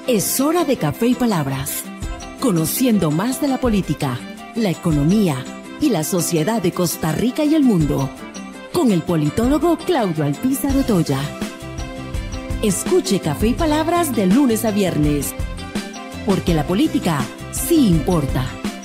Es hora de Café y Palabras, conociendo más de la política, la economía y la sociedad de Costa Rica y el mundo, con el politólogo Claudio Alpizar Otoya. Escuche Café y Palabras de lunes a viernes, porque la política sí importa.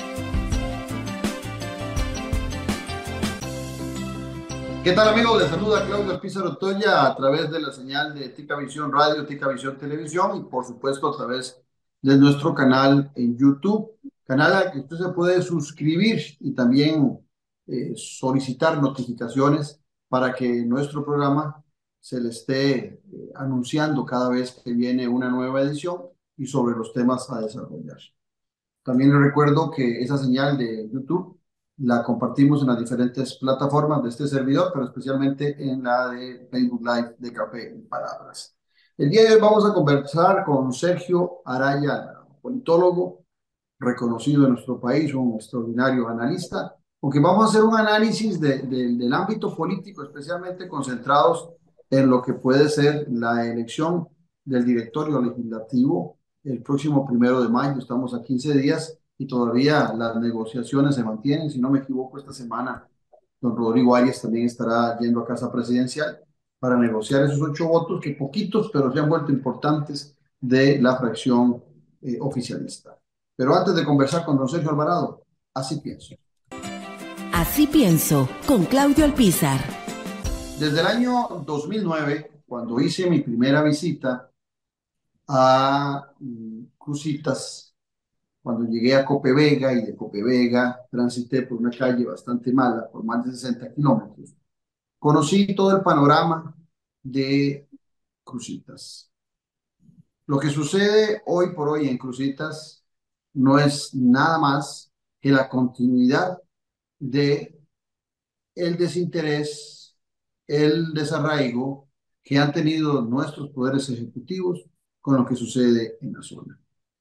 ¿Qué tal, amigos? Les saluda Claudio Alpizar Otoya a través de la señal de Tica Visión Radio, Tica Visión Televisión y por supuesto a través de nuestro canal en YouTube, canal al que usted se puede suscribir y también solicitar notificaciones para que nuestro programa se le esté anunciando cada vez que viene una nueva edición y sobre los temas a desarrollar. También les recuerdo que esa señal de YouTube la compartimos en las diferentes plataformas de este servidor, pero especialmente en la de Facebook Live de Café y Palabras. El día de hoy vamos a conversar con Sergio Araya, politólogo reconocido en nuestro país, un extraordinario analista, porque vamos a hacer un análisis del ámbito político, especialmente concentrados en lo que puede ser la elección del directorio legislativo el próximo 1 de mayo. Estamos a 15 días y todavía las negociaciones se mantienen. Si no me equivoco, esta semana don Rodrigo Arias también estará yendo a Casa Presidencial para negociar esos 8 votos, que poquitos, pero se han vuelto importantes, de la fracción oficialista. Pero antes de conversar con don Sergio Alvarado, así pienso. Así pienso, con Claudio Alpizar. Desde el año 2009, cuando hice mi primera visita a Cruzitas, cuando llegué a Copevega y de Copevega transité por una calle bastante mala, por más de 60 kilómetros, conocí todo el panorama de Cruzitas. Lo que sucede hoy por hoy en Cruzitas no es nada más que la continuidad de el desinterés, el desarraigo que han tenido nuestros poderes ejecutivos con lo que sucede en la zona.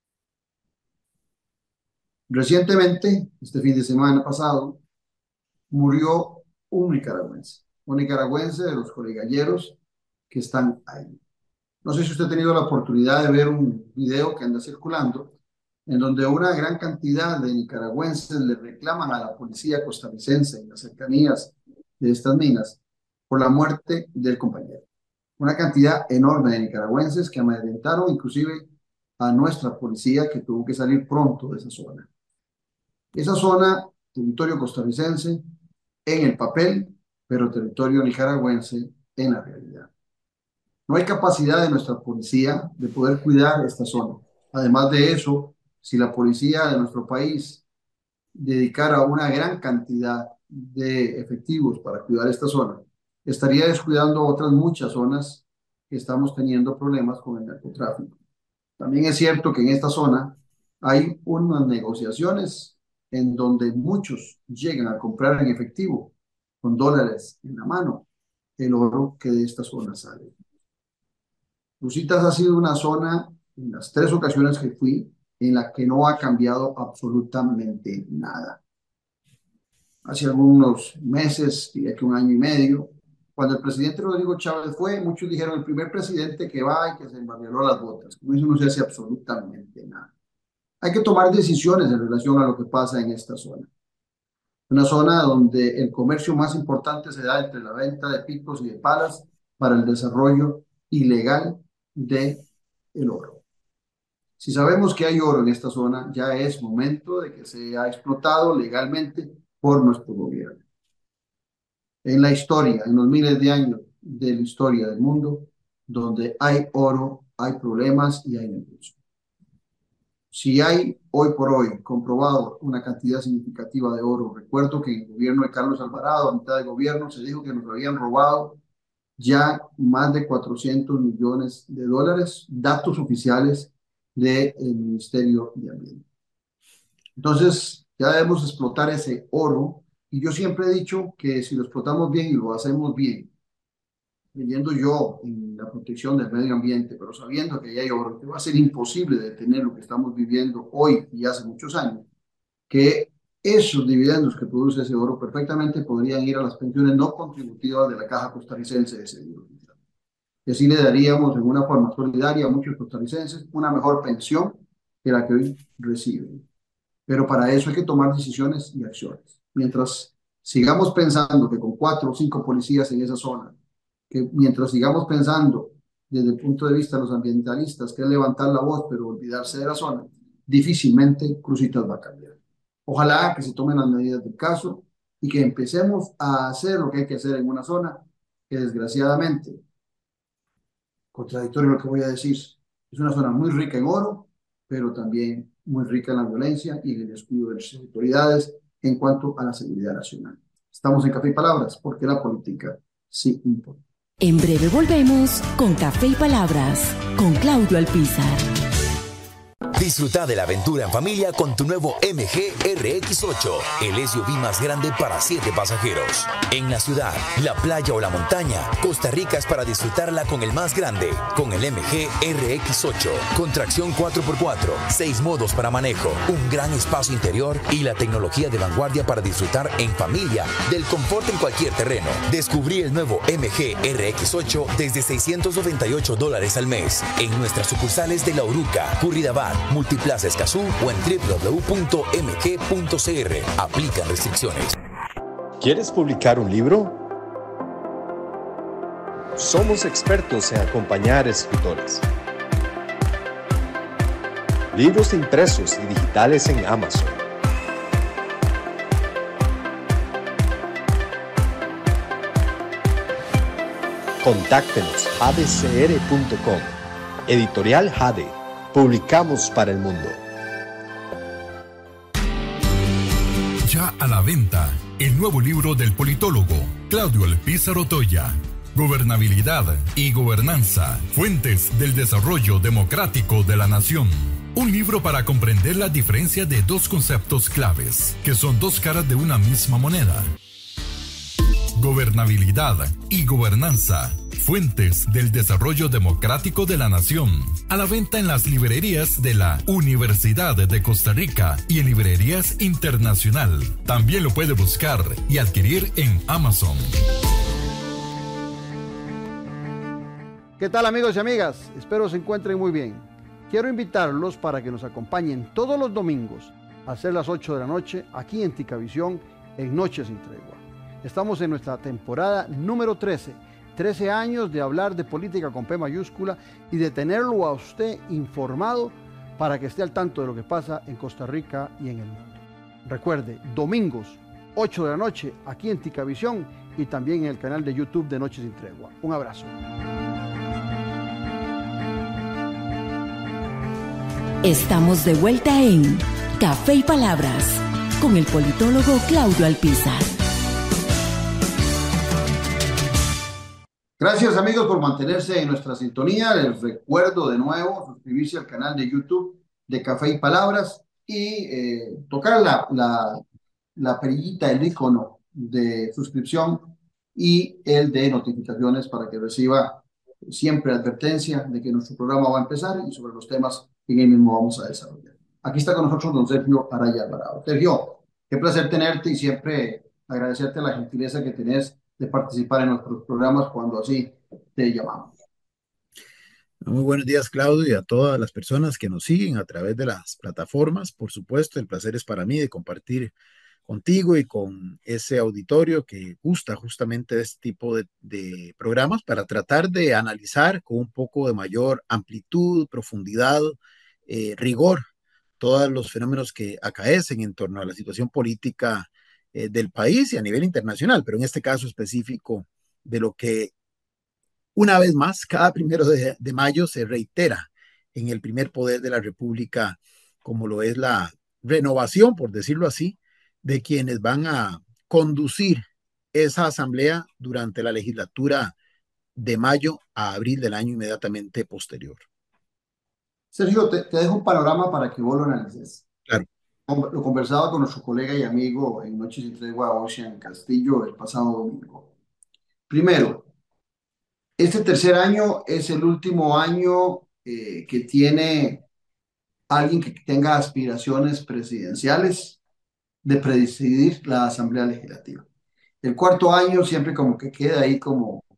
Recientemente, este fin de semana pasado, murió un nicaragüense de los colegalleros que están ahí. No sé si usted ha tenido la oportunidad de ver un video que anda circulando, en donde una gran cantidad de nicaragüenses le reclaman a la policía costarricense en las cercanías de estas minas por la muerte del compañero. Una cantidad enorme de nicaragüenses que amedrentaron inclusive a nuestra policía, que tuvo que salir pronto de esa zona. Esa zona, territorio costarricense en el papel, pero territorio nicaragüense en la realidad. No hay capacidad de nuestra policía de poder cuidar esta zona. Además de eso, si la policía de nuestro país dedicara una gran cantidad de efectivos para cuidar esta zona, estaría descuidando otras muchas zonas que estamos teniendo problemas con el narcotráfico. También es cierto que en esta zona hay unas negociaciones en donde muchos llegan a comprar en efectivo, con dólares en la mano, el oro que de esta zona sale. Cruzitas ha sido una zona, en las 3 ocasiones que fui, en la que no ha cambiado absolutamente nada. Hace algunos meses, diría que 1 año y medio, cuando el presidente Rodrigo Chávez fue, muchos dijeron: el primer presidente que va y que se embarrió las botas. Con eso no se hace absolutamente nada. Hay que tomar decisiones en relación a lo que pasa en esta zona. Una zona donde el comercio más importante se da entre la venta de picos y de palas para el desarrollo ilegal del oro. Si sabemos que hay oro en esta zona, ya es momento de que sea explotado legalmente por nuestro gobierno. En la historia, en los miles de años de la historia del mundo, donde hay oro, hay problemas y hay negocio. Si hay hoy por hoy comprobado una cantidad significativa de oro, recuerdo que en el gobierno de Carlos Alvarado, a mitad de gobierno, se dijo que nos habían robado ya más de 400 millones de dólares, datos oficiales del Ministerio de Ambiente. Entonces, ya debemos explotar ese oro, y yo siempre he dicho que si lo explotamos bien y lo hacemos bien, creyendo yo en la protección del medio ambiente, pero sabiendo que ya hay oro, que va a ser imposible detener lo que estamos viviendo hoy y hace muchos años, que esos dividendos que produce ese oro perfectamente podrían ir a las pensiones no contributivas de la Caja Costarricense de Seguro Social. y así le daríamos en una forma solidaria a muchos costarricenses una mejor pensión que la que hoy reciben. Pero para eso hay que tomar decisiones y acciones. Mientras sigamos pensando que con 4 o 5 policías en esa zona, que mientras sigamos pensando desde el punto de vista de los ambientalistas, que es levantar la voz pero olvidarse de la zona, difícilmente Cruzitas va a cambiar. Ojalá que se tomen las medidas del caso y que empecemos a hacer lo que hay que hacer en una zona que desgraciadamente, contradictorio lo que voy a decir, es una zona muy rica en oro, pero también muy rica en la violencia y en el descuido de las autoridades en cuanto a la seguridad nacional. Estamos en Café y Palabras porque la política sí importa. En breve volvemos con Café y Palabras con Claudio Alpizar. Disfruta de la aventura en familia con tu nuevo MG RX8, el SUV más grande para 7 pasajeros. En la ciudad, la playa o la montaña, Costa Rica es para disfrutarla con el más grande, con el MG RX8, con tracción 4x4, 6 modos para manejo, un gran espacio interior y la tecnología de vanguardia para disfrutar en familia del confort en cualquier terreno. Descubrí el nuevo MG RX8 desde $698 al mes en nuestras sucursales de La Uruca, Curridabat, Multiplaza Escazú o en www.mg.cr. Aplican restricciones. ¿Quieres publicar un libro? Somos expertos en acompañar escritores. Libros impresos y digitales en Amazon. Contáctenos jadecr.com. Editorial Jade. Publicamos para el mundo. Ya a la venta, el nuevo libro del politólogo Claudio Alpizar Otoya. Gobernabilidad y gobernanza, fuentes del desarrollo democrático de la nación. Un libro para comprender la diferencia de dos conceptos claves, que son dos caras de una misma moneda. Gobernabilidad y gobernanza, fuentes del desarrollo democrático de la nación. A la venta en las librerías de la Universidad de Costa Rica y en librerías internacional. También lo puede buscar y adquirir en Amazon. ¿Qué tal, amigos y amigas? Espero se encuentren muy bien. Quiero invitarlos para que nos acompañen todos los domingos a ser las 8 de la noche aquí en Ticavisión en Noches sin Tregua. Estamos en nuestra temporada número 13. 13 años de hablar de política con P mayúscula y de tenerlo a usted informado para que esté al tanto de lo que pasa en Costa Rica y en el mundo. Recuerde, domingos, 8 de la noche, aquí en Ticavisión y también en el canal de YouTube de Noches sin Tregua. Un abrazo. Estamos de vuelta en Café y Palabras con el politólogo Claudio Alpizar. Gracias, amigos, por mantenerse en nuestra sintonía. Les recuerdo de nuevo suscribirse al canal de YouTube de Café y Palabras y tocar la perillita, el icono de suscripción y el de notificaciones para que reciba siempre advertencia de que nuestro programa va a empezar y sobre los temas que en él mismo vamos a desarrollar. Aquí está con nosotros don Sergio Araya Alvarado. Sergio, qué placer tenerte y siempre agradecerte la gentileza que tenés de participar en nuestros programas cuando así te llamamos. Muy buenos días, Claudio, y a todas las personas que nos siguen a través de las plataformas. Por supuesto, el placer es para mí de compartir contigo y con ese auditorio que gusta justamente de este tipo de programas para tratar de analizar con un poco de mayor amplitud, profundidad, rigor, todos los fenómenos que acaecen en torno a la situación política del país y a nivel internacional, pero en este caso específico de lo que una vez más, cada 1 de mayo se reitera en el primer poder de la República, como lo es la renovación, por decirlo así, de quienes van a conducir esa asamblea durante la legislatura de mayo a abril del año inmediatamente posterior. Sergio, te dejo un panorama para que vos lo analices. Claro. Lo conversaba con nuestro colega y amigo en Noches sin Tregua, Ocean Castillo, el pasado domingo. Primero, este tercer año es el último año que tiene alguien que tenga aspiraciones presidenciales de presidir la Asamblea Legislativa. El cuarto año siempre como que queda ahí como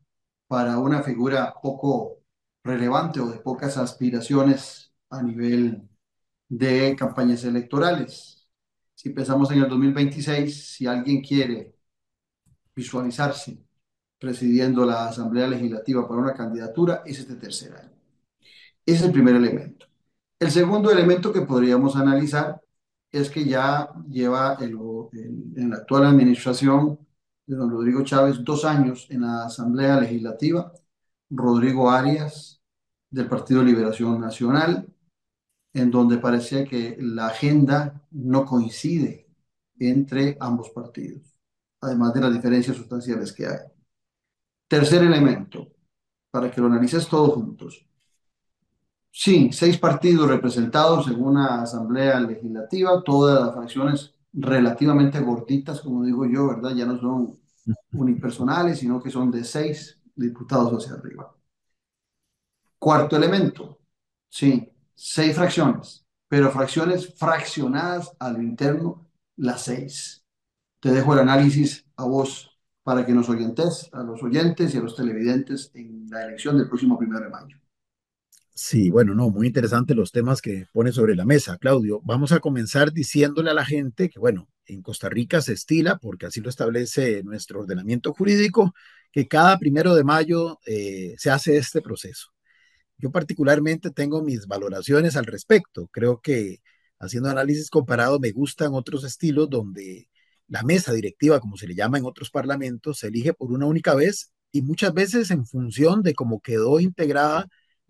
para una figura poco relevante o de pocas aspiraciones a nivel de campañas electorales. Si pensamos en el 2026, si alguien quiere visualizarse presidiendo la Asamblea Legislativa para una candidatura, es este tercer año. Ese es el primer elemento. El segundo elemento que podríamos analizar es que ya lleva en la actual administración de don Rodrigo Chávez 2 años en la Asamblea Legislativa, Rodrigo Arias del Partido Liberación Nacional, en donde parecía que la agenda no coincide entre ambos partidos, además de las diferencias sustanciales que hay. Tercer elemento, para que lo analices todos juntos. Sí, 6 partidos representados en una asamblea legislativa, todas las fracciones relativamente gorditas, como digo yo, ¿verdad? Ya no son unipersonales, sino que son de 6 diputados hacia arriba. Cuarto elemento, sí, 6 fracciones, pero fracciones fraccionadas a lo interno, las 6. Te dejo el análisis a vos para que nos orientes, a los oyentes y a los televidentes en la elección del próximo 1 de mayo. Sí, bueno, no, muy interesante los temas que pone sobre la mesa, Claudio. Vamos a comenzar diciéndole a la gente que, bueno, en Costa Rica se estila, porque así lo establece nuestro ordenamiento jurídico, que cada 1 de mayo se hace este proceso. Yo particularmente tengo mis valoraciones al respecto. Creo que haciendo análisis comparado me gustan otros estilos donde la mesa directiva, como se le llama en otros parlamentos, se elige por una única vez y muchas veces en función de cómo quedó integrada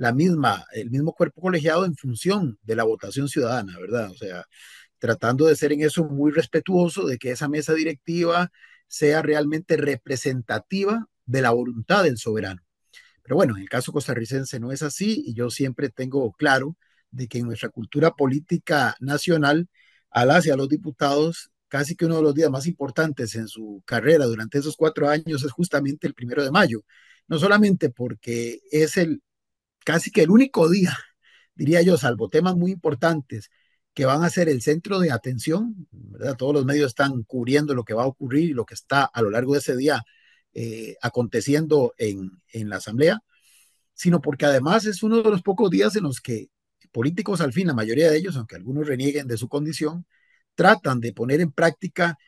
el mismo cuerpo colegiado en función de la votación ciudadana, ¿verdad? O sea, tratando de ser en eso muy respetuoso de que esa mesa directiva sea realmente representativa de la voluntad del soberano. Pero bueno, en el caso costarricense no es así y yo siempre tengo claro de que en nuestra cultura política nacional, a las y a los diputados, casi que uno de los días más importantes en su carrera durante esos 4 años es justamente el 1 de mayo. No solamente porque es casi que el único día, diría yo, salvo temas muy importantes que van a ser el centro de atención, ¿verdad? Todos los medios están cubriendo lo que va a ocurrir y lo que está a lo largo de ese día aconteciendo en la Asamblea, sino porque además es uno de los pocos días en los que políticos, al fin, la mayoría de ellos, aunque algunos renieguen de su condición, tratan de poner en práctica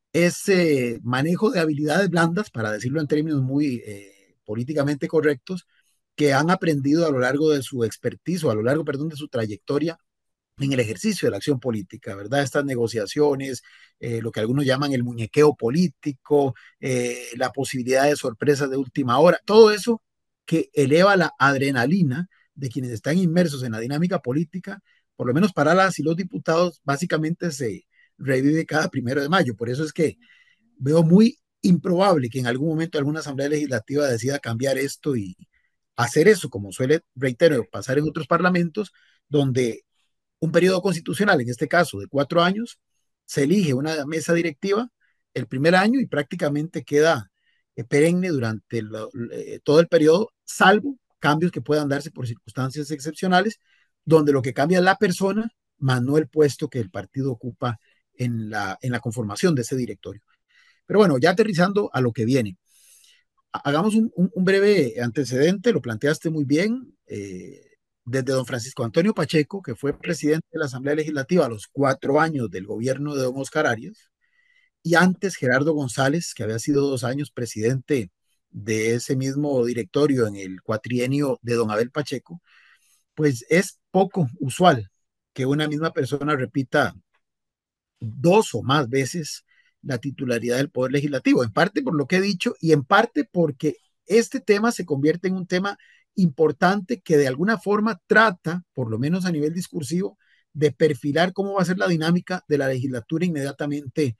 ese manejo de habilidades blandas, para decirlo en términos muy políticamente correctos, que han aprendido a lo largo de su expertise o a lo largo, perdón, de su trayectoria en el ejercicio de la acción política, ¿verdad? Estas negociaciones, lo que algunos llaman el muñequeo político, la posibilidad de sorpresas de última hora, todo eso que eleva la adrenalina de quienes están inmersos en la dinámica política, por lo menos para las y los diputados, básicamente se revive cada 1 de mayo. Por eso es que veo muy improbable que en algún momento alguna asamblea legislativa decida cambiar esto y hacer eso, como suele, reitero, pasar en otros parlamentos, donde un periodo constitucional, en este caso de 4 años, se elige una mesa directiva el primer año y prácticamente queda perenne durante todo el periodo, salvo cambios que puedan darse por circunstancias excepcionales, donde lo que cambia es la persona, más no el puesto que el partido ocupa en la conformación de ese directorio. Pero bueno, ya aterrizando a lo que viene, hagamos un breve antecedente, lo planteaste muy bien. Desde don Francisco Antonio Pacheco, que fue presidente de la Asamblea Legislativa a los 4 años del gobierno de don Oscar Arias, y antes Gerardo González, que había sido 2 años presidente de ese mismo directorio en el cuatrienio de don Abel Pacheco, pues es poco usual que una misma persona repita 2 o más veces la titularidad del Poder Legislativo, en parte por lo que he dicho y en parte porque este tema se convierte en un tema importante que de alguna forma trata, por lo menos a nivel discursivo, de perfilar cómo va a ser la dinámica de la legislatura inmediatamente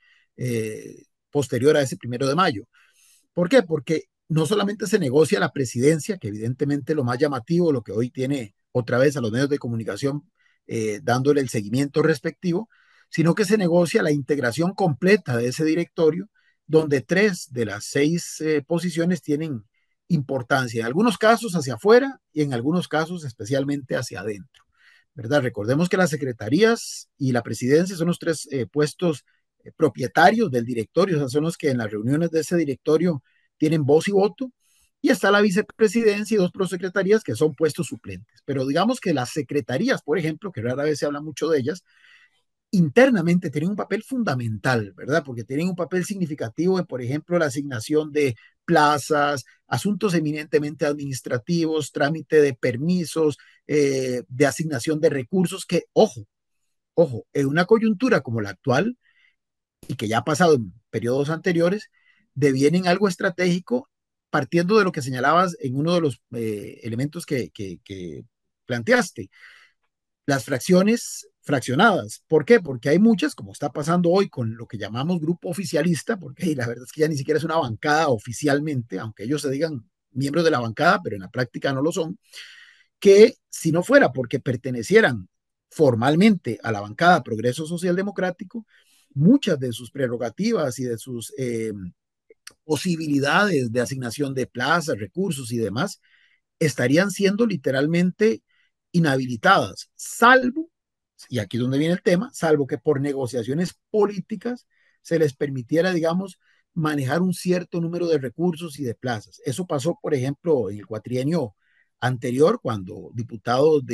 posterior a ese 1 de mayo. ¿Por qué? Porque no solamente se negocia la presidencia, que evidentemente lo más llamativo, lo que hoy tiene otra vez a los medios de comunicación dándole el seguimiento respectivo, sino que se negocia la integración completa de ese directorio, donde 3 de las 6 posiciones tienen importancia, en algunos casos hacia afuera y en algunos casos especialmente hacia adentro, ¿verdad? Recordemos que las secretarías y la presidencia son los 3 puestos propietarios del directorio, o sea, son los que en las reuniones de ese directorio tienen voz y voto, y está la vicepresidencia y dos prosecretarías que son puestos suplentes. Pero digamos que las secretarías, por ejemplo, que rara vez se habla mucho de ellas, internamente tienen un papel fundamental, ¿verdad? Porque tienen un papel significativo en, por ejemplo, la asignación de plazas, asuntos eminentemente administrativos, trámite de permisos, de asignación de recursos, que, ojo, en una coyuntura como la actual, y que ya ha pasado en periodos anteriores, devienen algo estratégico, partiendo de lo que señalabas en uno de los elementos que planteaste, las fracciones fraccionadas. ¿Por qué? Porque hay muchas, como está pasando hoy con lo que llamamos grupo oficialista, porque la verdad es que ya ni siquiera es una bancada oficialmente, aunque ellos se digan miembros de la bancada, pero en la práctica no lo son, que si no fuera porque pertenecieran formalmente a la bancada Progreso Social Democrático, muchas de sus prerrogativas y de sus posibilidades de asignación de plazas, recursos y demás estarían siendo literalmente inhabilitadas, salvo, y aquí es donde viene el tema, salvo que por negociaciones políticas se les permitiera, digamos, manejar un cierto número de recursos y de plazas. Eso pasó, por ejemplo, en el cuatrienio anterior, cuando diputados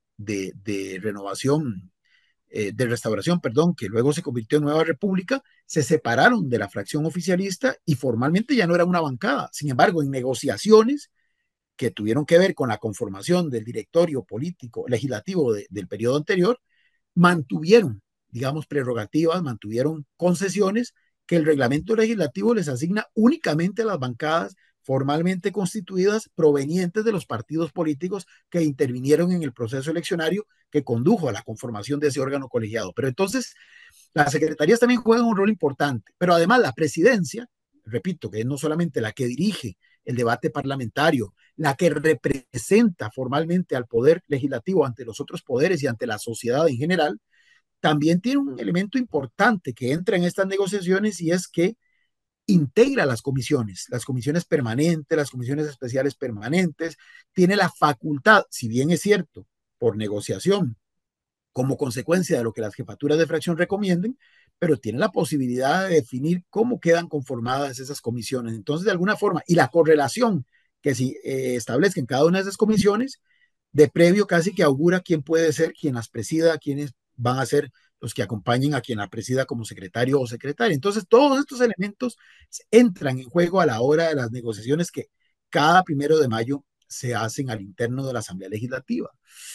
de renovación, de restauración, perdón, que luego se convirtió en Nueva República, se separaron de la fracción oficialista y formalmente ya no era una bancada. Sin embargo, en negociaciones que tuvieron que ver con la conformación del directorio político legislativo del periodo anterior, mantuvieron, digamos, prerrogativas, mantuvieron concesiones que el reglamento legislativo les asigna únicamente a las bancadas formalmente constituidas provenientes de los partidos políticos que intervinieron en el proceso eleccionario que condujo a la conformación de ese órgano colegiado. Pero entonces, las secretarías también juegan un rol importante, pero además la presidencia, repito, que es no solamente la que dirige el debate parlamentario, la que representa formalmente al poder legislativo ante los otros poderes y ante la sociedad en general, también tiene un elemento importante que entra en estas negociaciones y es que integra las comisiones permanentes, las comisiones especiales permanentes, tiene la facultad, si bien es cierto, por negociación, como consecuencia de lo que las jefaturas de fracción recomienden, pero tiene la posibilidad de definir cómo quedan conformadas esas comisiones. Entonces, de alguna forma, y la correlación que se establezca en cada una de esas comisiones, de previo casi que augura quién puede ser quien las presida, quiénes van a ser los que acompañen a quien la presida como secretario o secretaria. Entonces, todos estos elementos entran en juego a la hora de las negociaciones que cada 1 de mayo se hacen al interno de la Asamblea Legislativa.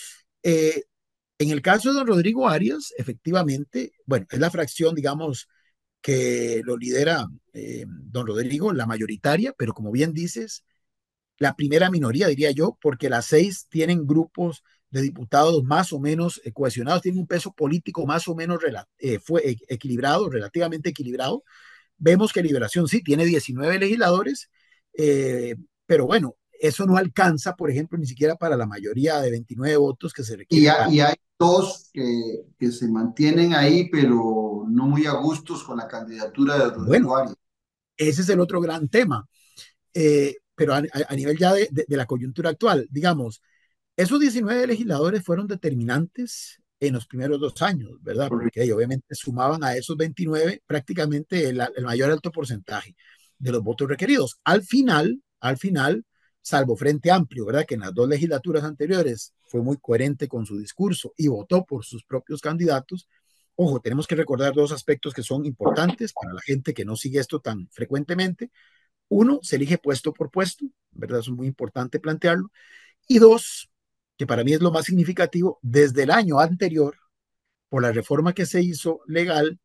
En el caso de don Rodrigo Arias, efectivamente, bueno, es la fracción, digamos, que lo lidera don Rodrigo, la mayoritaria, pero como bien dices, la primera minoría, diría yo, porque las 6 tienen grupos de diputados más o menos cohesionados, tienen un peso político más o menos equilibrado, relativamente equilibrado. Vemos que Liberación sí tiene 19 legisladores, pero bueno, eso no alcanza, por ejemplo, ni siquiera para la mayoría de 29 votos que se requiere para... Y hay dos que se mantienen ahí, pero no muy a gustos con la candidatura de Bueno, Rodrigo Arias. ese es el otro gran tema. Pero a nivel ya de la coyuntura actual, digamos, esos 19 legisladores fueron determinantes en los primeros 2 años, ¿verdad? Porque ellos obviamente sumaban a esos 29 prácticamente el mayor alto porcentaje de los votos requeridos. Al final, salvo Frente Amplio, ¿verdad? Que en las 2 legislaturas anteriores fue muy coherente con su discurso y votó por sus propios candidatos. Ojo, tenemos que recordar 2 aspectos que son importantes para la gente que no sigue esto tan frecuentemente. Uno, se elige puesto por puesto, ¿verdad? Eso es muy importante plantearlo. Y dos, que para mí es lo más significativo, desde el año anterior, por la reforma que se hizo legal,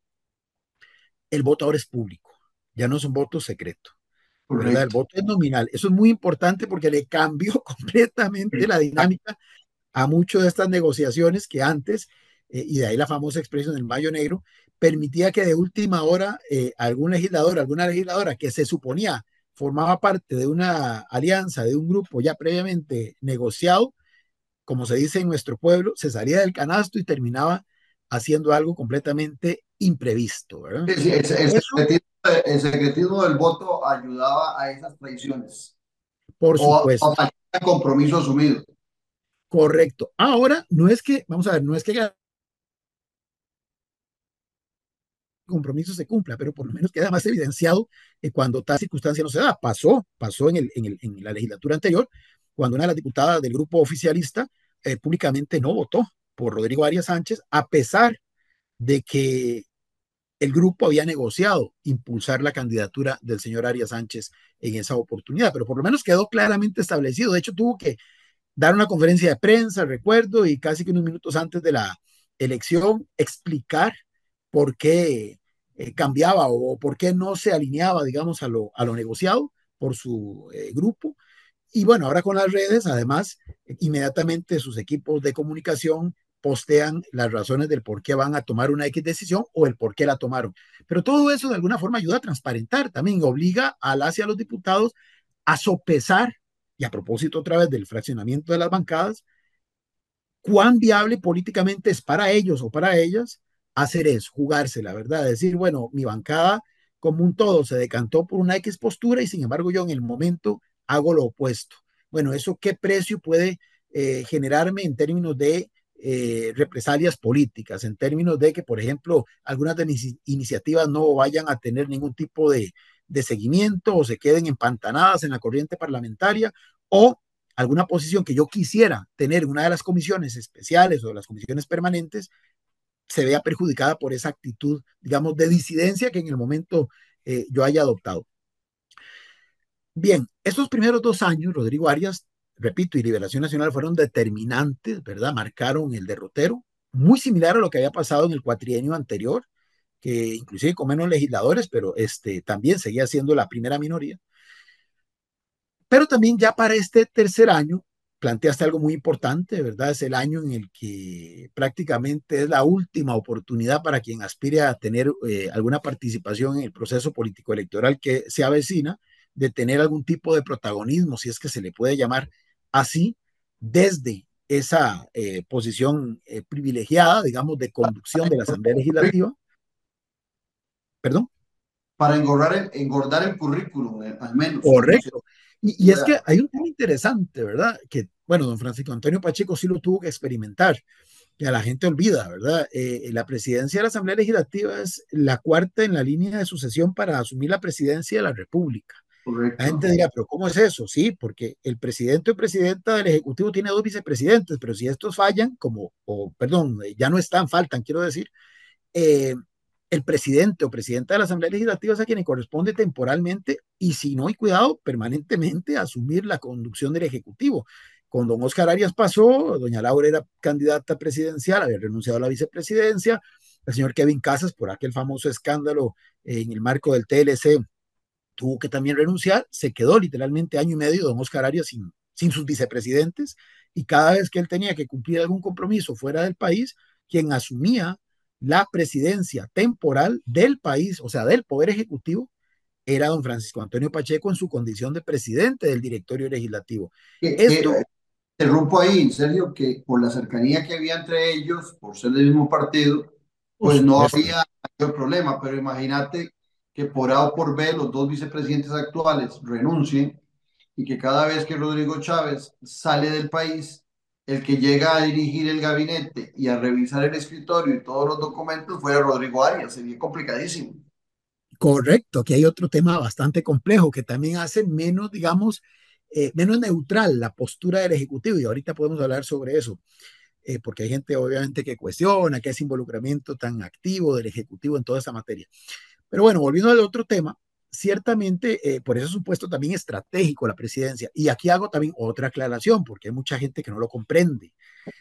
el voto ahora es público, ya no es un voto secreto, ¿verdad? El Correcto. voto es nominal. Eso es muy importante porque le cambió completamente la dinámica a muchas de estas negociaciones que antes, y de ahí la famosa expresión del mayo negro, permitía que de última hora algún legislador, alguna legisladora que se suponía formaba parte de una alianza, de un grupo ya previamente negociado, como se dice en nuestro pueblo, se salía del canasto y terminaba haciendo algo completamente imprevisto, ¿verdad? Sí, sí, Eso, el secretismo del voto ayudaba a esas traiciones por o supuesto, al compromiso asumido. correcto. Ahora, no es que, vamos a ver, no es que compromiso se cumpla, pero por lo menos queda más evidenciado cuando tal circunstancia no se da. Pasó en la legislatura anterior, cuando una de las diputadas del grupo oficialista públicamente no votó por Rodrigo Arias Sánchez, a pesar de que el grupo había negociado impulsar la candidatura del señor Arias Sánchez en esa oportunidad, pero por lo menos quedó claramente establecido. De hecho, tuvo que dar una conferencia de prensa, recuerdo, y casi que unos minutos antes de la elección explicar por qué cambiaba o por qué no se alineaba, digamos, a lo negociado por su grupo. Y bueno, ahora con las redes, además, inmediatamente sus equipos de comunicación postean las razones del por qué van a tomar una X decisión o el por qué la tomaron. Pero todo eso de alguna forma ayuda a transparentar, también obliga a las y a los diputados a sopesar, y a propósito otra vez del fraccionamiento de las bancadas, cuán viable políticamente es para ellos o para ellas hacer eso, jugarse, la verdad, decir, bueno, mi bancada como un todo se decantó por una X postura y sin embargo yo en el momento hago lo opuesto. Bueno, ¿eso qué precio puede generarme en términos de represalias políticas, en términos de que, por ejemplo, algunas de mis iniciativas no vayan a tener ningún tipo de seguimiento o se queden empantanadas en la corriente parlamentaria o alguna posición que yo quisiera tener en una de las comisiones especiales o de las comisiones permanentes se vea perjudicada por esa actitud, digamos, de disidencia que en el momento yo haya adoptado. Bien, estos primeros 2 años, Rodrigo Arias, repito, y Liberación Nacional fueron determinantes, ¿verdad? Marcaron el derrotero, muy similar a lo que había pasado en el cuatrienio anterior, que inclusive con menos legisladores, pero también seguía siendo la primera minoría. Pero también ya para este tercer año planteaste algo muy importante, ¿verdad? Es el año en el que prácticamente es la última oportunidad para quien aspire a tener alguna participación en el proceso político electoral que se avecina, de tener algún tipo de protagonismo, si es que se le puede llamar así, desde esa posición privilegiada, digamos, de conducción de la Asamblea Legislativa. Perdón. Para engordar el currículum, al menos. No sé. Correcto. Y es que hay un tema interesante, ¿verdad? Que, bueno, don Francisco Antonio Pacheco sí lo tuvo que experimentar, que a la gente olvida, ¿verdad? La presidencia de la Asamblea Legislativa es la cuarta en la línea de sucesión para asumir la presidencia de la República. La Correcto. gente dirá, pero ¿cómo es eso? Sí, porque el presidente o presidenta del Ejecutivo tiene 2 vicepresidentes, pero si estos fallan, perdón, ya no están, faltan, quiero decir, eh, el presidente o presidenta de la Asamblea Legislativa es a quien le corresponde temporalmente y si no hay cuidado, permanentemente asumir la conducción del Ejecutivo. Con don Oscar Arias pasó, doña Laura era candidata presidencial, había renunciado a la vicepresidencia, el señor Kevin Casas por aquel famoso escándalo en el marco del TLC tuvo que también renunciar, se quedó literalmente año y medio don Oscar Arias sin sus vicepresidentes y cada vez que él tenía que cumplir algún compromiso fuera del país, quien asumía la presidencia temporal del país, o sea, del Poder Ejecutivo, era don Francisco Antonio Pacheco en su condición de presidente del directorio legislativo. Esto, Interrumpo ahí, Sergio, que por la cercanía que había entre ellos, por ser del mismo partido, pues no había mayor problema, pero imagínate que por A o por B los dos vicepresidentes actuales renuncien y que cada vez que Rodrigo Chávez sale del país, el que llega a dirigir el gabinete y a revisar el escritorio y todos los documentos fuera Rodrigo Arias, sería complicadísimo. correcto, que hay otro tema bastante complejo que también hace menos, digamos, menos neutral la postura del Ejecutivo y ahorita podemos hablar sobre eso. Porque hay gente obviamente que cuestiona que ese involucramiento tan activo del Ejecutivo en toda esta materia. Pero bueno, volviendo al otro tema, ciertamente por eso es un puesto también estratégico la presidencia. Y aquí hago también otra aclaración, porque hay mucha gente que no lo comprende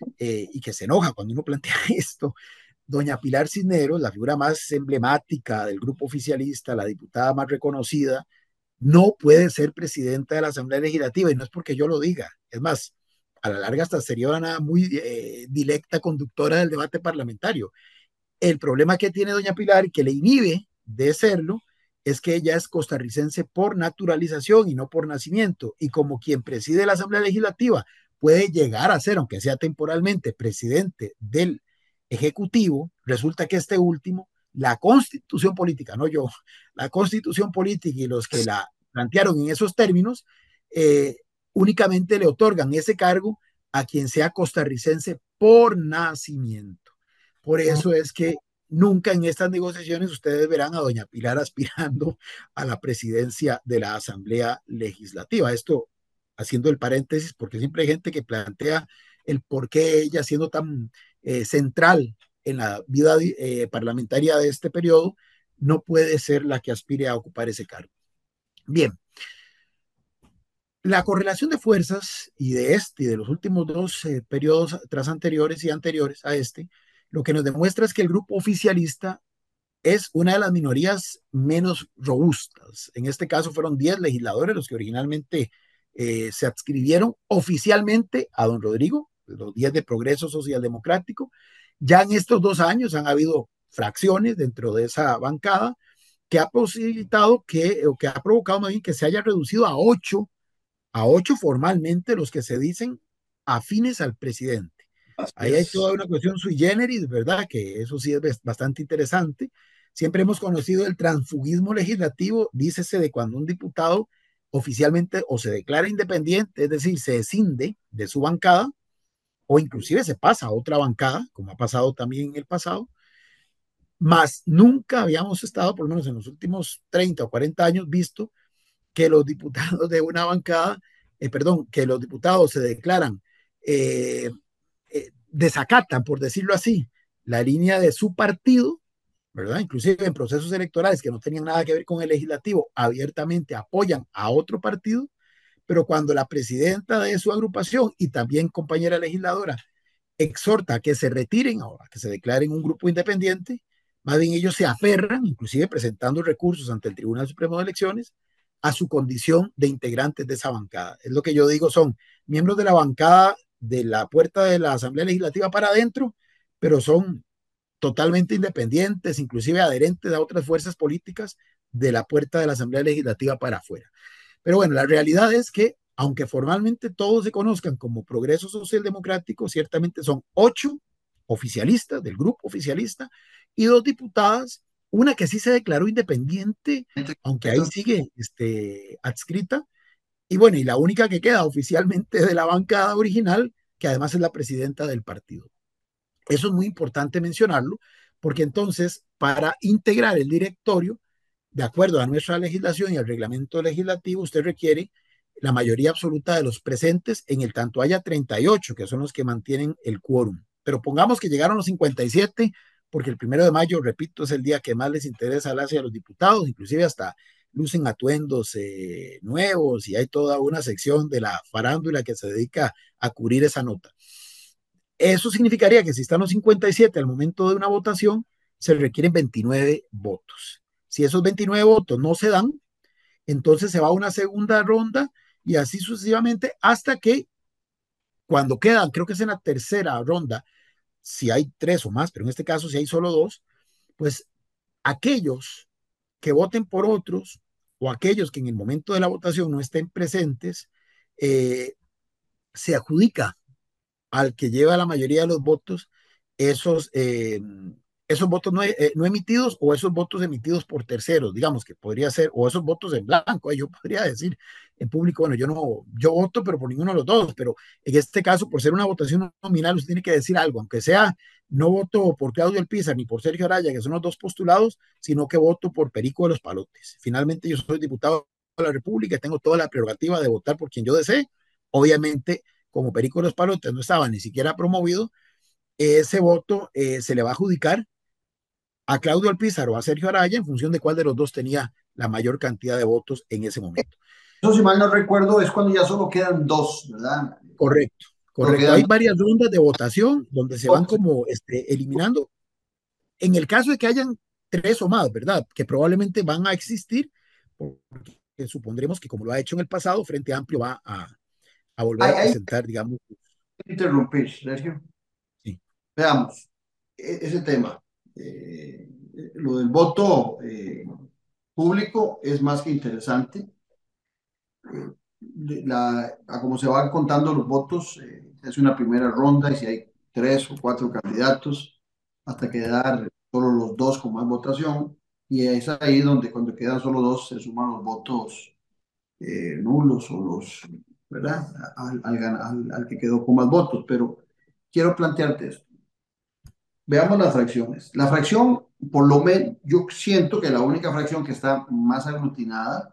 y que se enoja cuando uno plantea esto. Doña Pilar Cisneros, la figura más emblemática del grupo oficialista, la diputada más reconocida, no puede ser presidenta de la Asamblea Legislativa y no es porque yo lo diga. Es más, a la larga hasta sería una muy directa conductora del debate parlamentario. El problema que tiene doña Pilar y que le inhibe de serlo es que ella es costarricense por naturalización y no por nacimiento. Y como quien preside la Asamblea Legislativa puede llegar a ser, aunque sea temporalmente, presidente del Ejecutivo, resulta que este último, la constitución política, no yo, la constitución política y los que la plantearon en esos términos, únicamente le otorgan ese cargo a quien sea costarricense por nacimiento. Por eso es que nunca en estas negociaciones ustedes verán a doña Pilar aspirando a la presidencia de la Asamblea Legislativa. Esto haciendo el paréntesis, porque siempre hay gente que plantea el por qué ella, siendo tan central en la vida parlamentaria de este periodo, no puede ser la que aspire a ocupar ese cargo. Bien, la correlación de fuerzas y de este y de los últimos dos periodos tras anteriores y anteriores a este, lo que nos demuestra es que el grupo oficialista es una de las minorías menos robustas. En este caso fueron 10 legisladores los que originalmente se adscribieron oficialmente a don Rodrigo, los 10 de Progreso Social Democrático. Ya en estos 2 años han habido fracciones dentro de esa bancada que ha posibilitado o que ha provocado más bien que se haya reducido a 8 formalmente los que se dicen afines al presidente. Así Ahí hay es. toda una cuestión sui generis, ¿verdad? Que eso sí es bastante interesante. Siempre hemos conocido el transfugismo legislativo, dícese de cuando un diputado oficialmente o se declara independiente, es decir, se escinde de su bancada o inclusive se pasa a otra bancada, como ha pasado también en el pasado, más nunca habíamos estado, por lo menos en los últimos 30 o 40 años, visto que los diputados de una bancada, perdón, que los diputados se declaran, desacatan, por decirlo así, la línea de su partido, ¿verdad? Inclusive en procesos electorales que no tenían nada que ver con el legislativo, abiertamente apoyan a otro partido, pero cuando la presidenta de su agrupación y también compañera legisladora exhorta a que se retiren ahora, que se declaren un grupo independiente, más bien ellos se aferran, inclusive presentando recursos ante el Tribunal Supremo de Elecciones, a su condición de integrantes de esa bancada. Es lo que yo digo, son miembros de la bancada de la puerta de la Asamblea Legislativa para adentro, pero son totalmente independientes, inclusive adherentes a otras fuerzas políticas de la puerta de la Asamblea Legislativa para afuera. Pero bueno, la realidad es que, aunque formalmente todos se conozcan como Progreso Social Democrático, ciertamente son 8 oficialistas del grupo oficialista y 2 diputadas, una que sí se declaró independiente, aunque ahí sigue adscrita, y bueno, y la única que queda oficialmente de la bancada original, que además es la presidenta del partido. Eso es muy importante mencionarlo, porque entonces para integrar el directorio, de acuerdo a nuestra legislación y al reglamento legislativo, usted requiere la mayoría absoluta de los presentes, en el tanto haya 38, que son los que mantienen el quórum. Pero pongamos que llegaron los 57, porque el 1 de mayo, repito, es el día que más les interesa a los diputados, inclusive hasta lucen atuendos nuevos y hay toda una sección de la farándula que se dedica a cubrir esa nota. Eso significaría que si están los 57 al momento de una votación, se requieren 29 votos. Si esos 29 votos no se dan, entonces se va a una segunda ronda y así sucesivamente hasta que cuando quedan, creo que es en la tercera ronda, si hay 3 o más, pero en este caso si hay solo 2, pues aquellos que voten por otros o aquellos que en el momento de la votación no estén presentes, se adjudica al que lleva la mayoría de los votos esos, esos votos no emitidos o esos votos emitidos por terceros, digamos que podría ser, o esos votos en blanco. Yo podría decir en público, bueno, yo voto, pero por ninguno de los dos, pero en este caso, por ser una votación nominal, usted tiene que decir algo, aunque sea, no voto por Claudio Alpizar ni por Sergio Araya, que son los dos postulados, sino que voto por Perico de los Palotes. Finalmente, yo soy diputado de la República y tengo toda la prerrogativa de votar por quien yo desee. Obviamente, como Perico de los Palotes no estaba ni siquiera promovido, ese voto se le va a adjudicar a Claudio Alpizar o a Sergio Araya en función de cuál de los dos tenía la mayor cantidad de votos en ese momento. Eso, si mal no recuerdo, es cuando ya solo quedan 2, ¿verdad? Correcto, Solo correcto. quedan Hay varias rondas de votación donde se van 2. como eliminando. En el caso de que hayan 3 o más, ¿verdad? Que probablemente van a existir, porque supondremos que como lo ha hecho en el pasado, Frente Amplio va a volver a Hay presentar, digamos. que interrumpir, Sergio. Sí. Veamos, ese tema. Lo del voto público es más que interesante. A como se van contando los votos, es una primera ronda y si hay 3 o 4 candidatos, hasta quedar solo los 2 con más votación, y es ahí donde cuando quedan solo 2 se suman los votos nulos o los, ¿verdad? Al que quedó con más votos. Pero quiero plantearte esto. Veamos las fracciones. La fracción, por lo menos, yo siento que la única fracción que está más aglutinada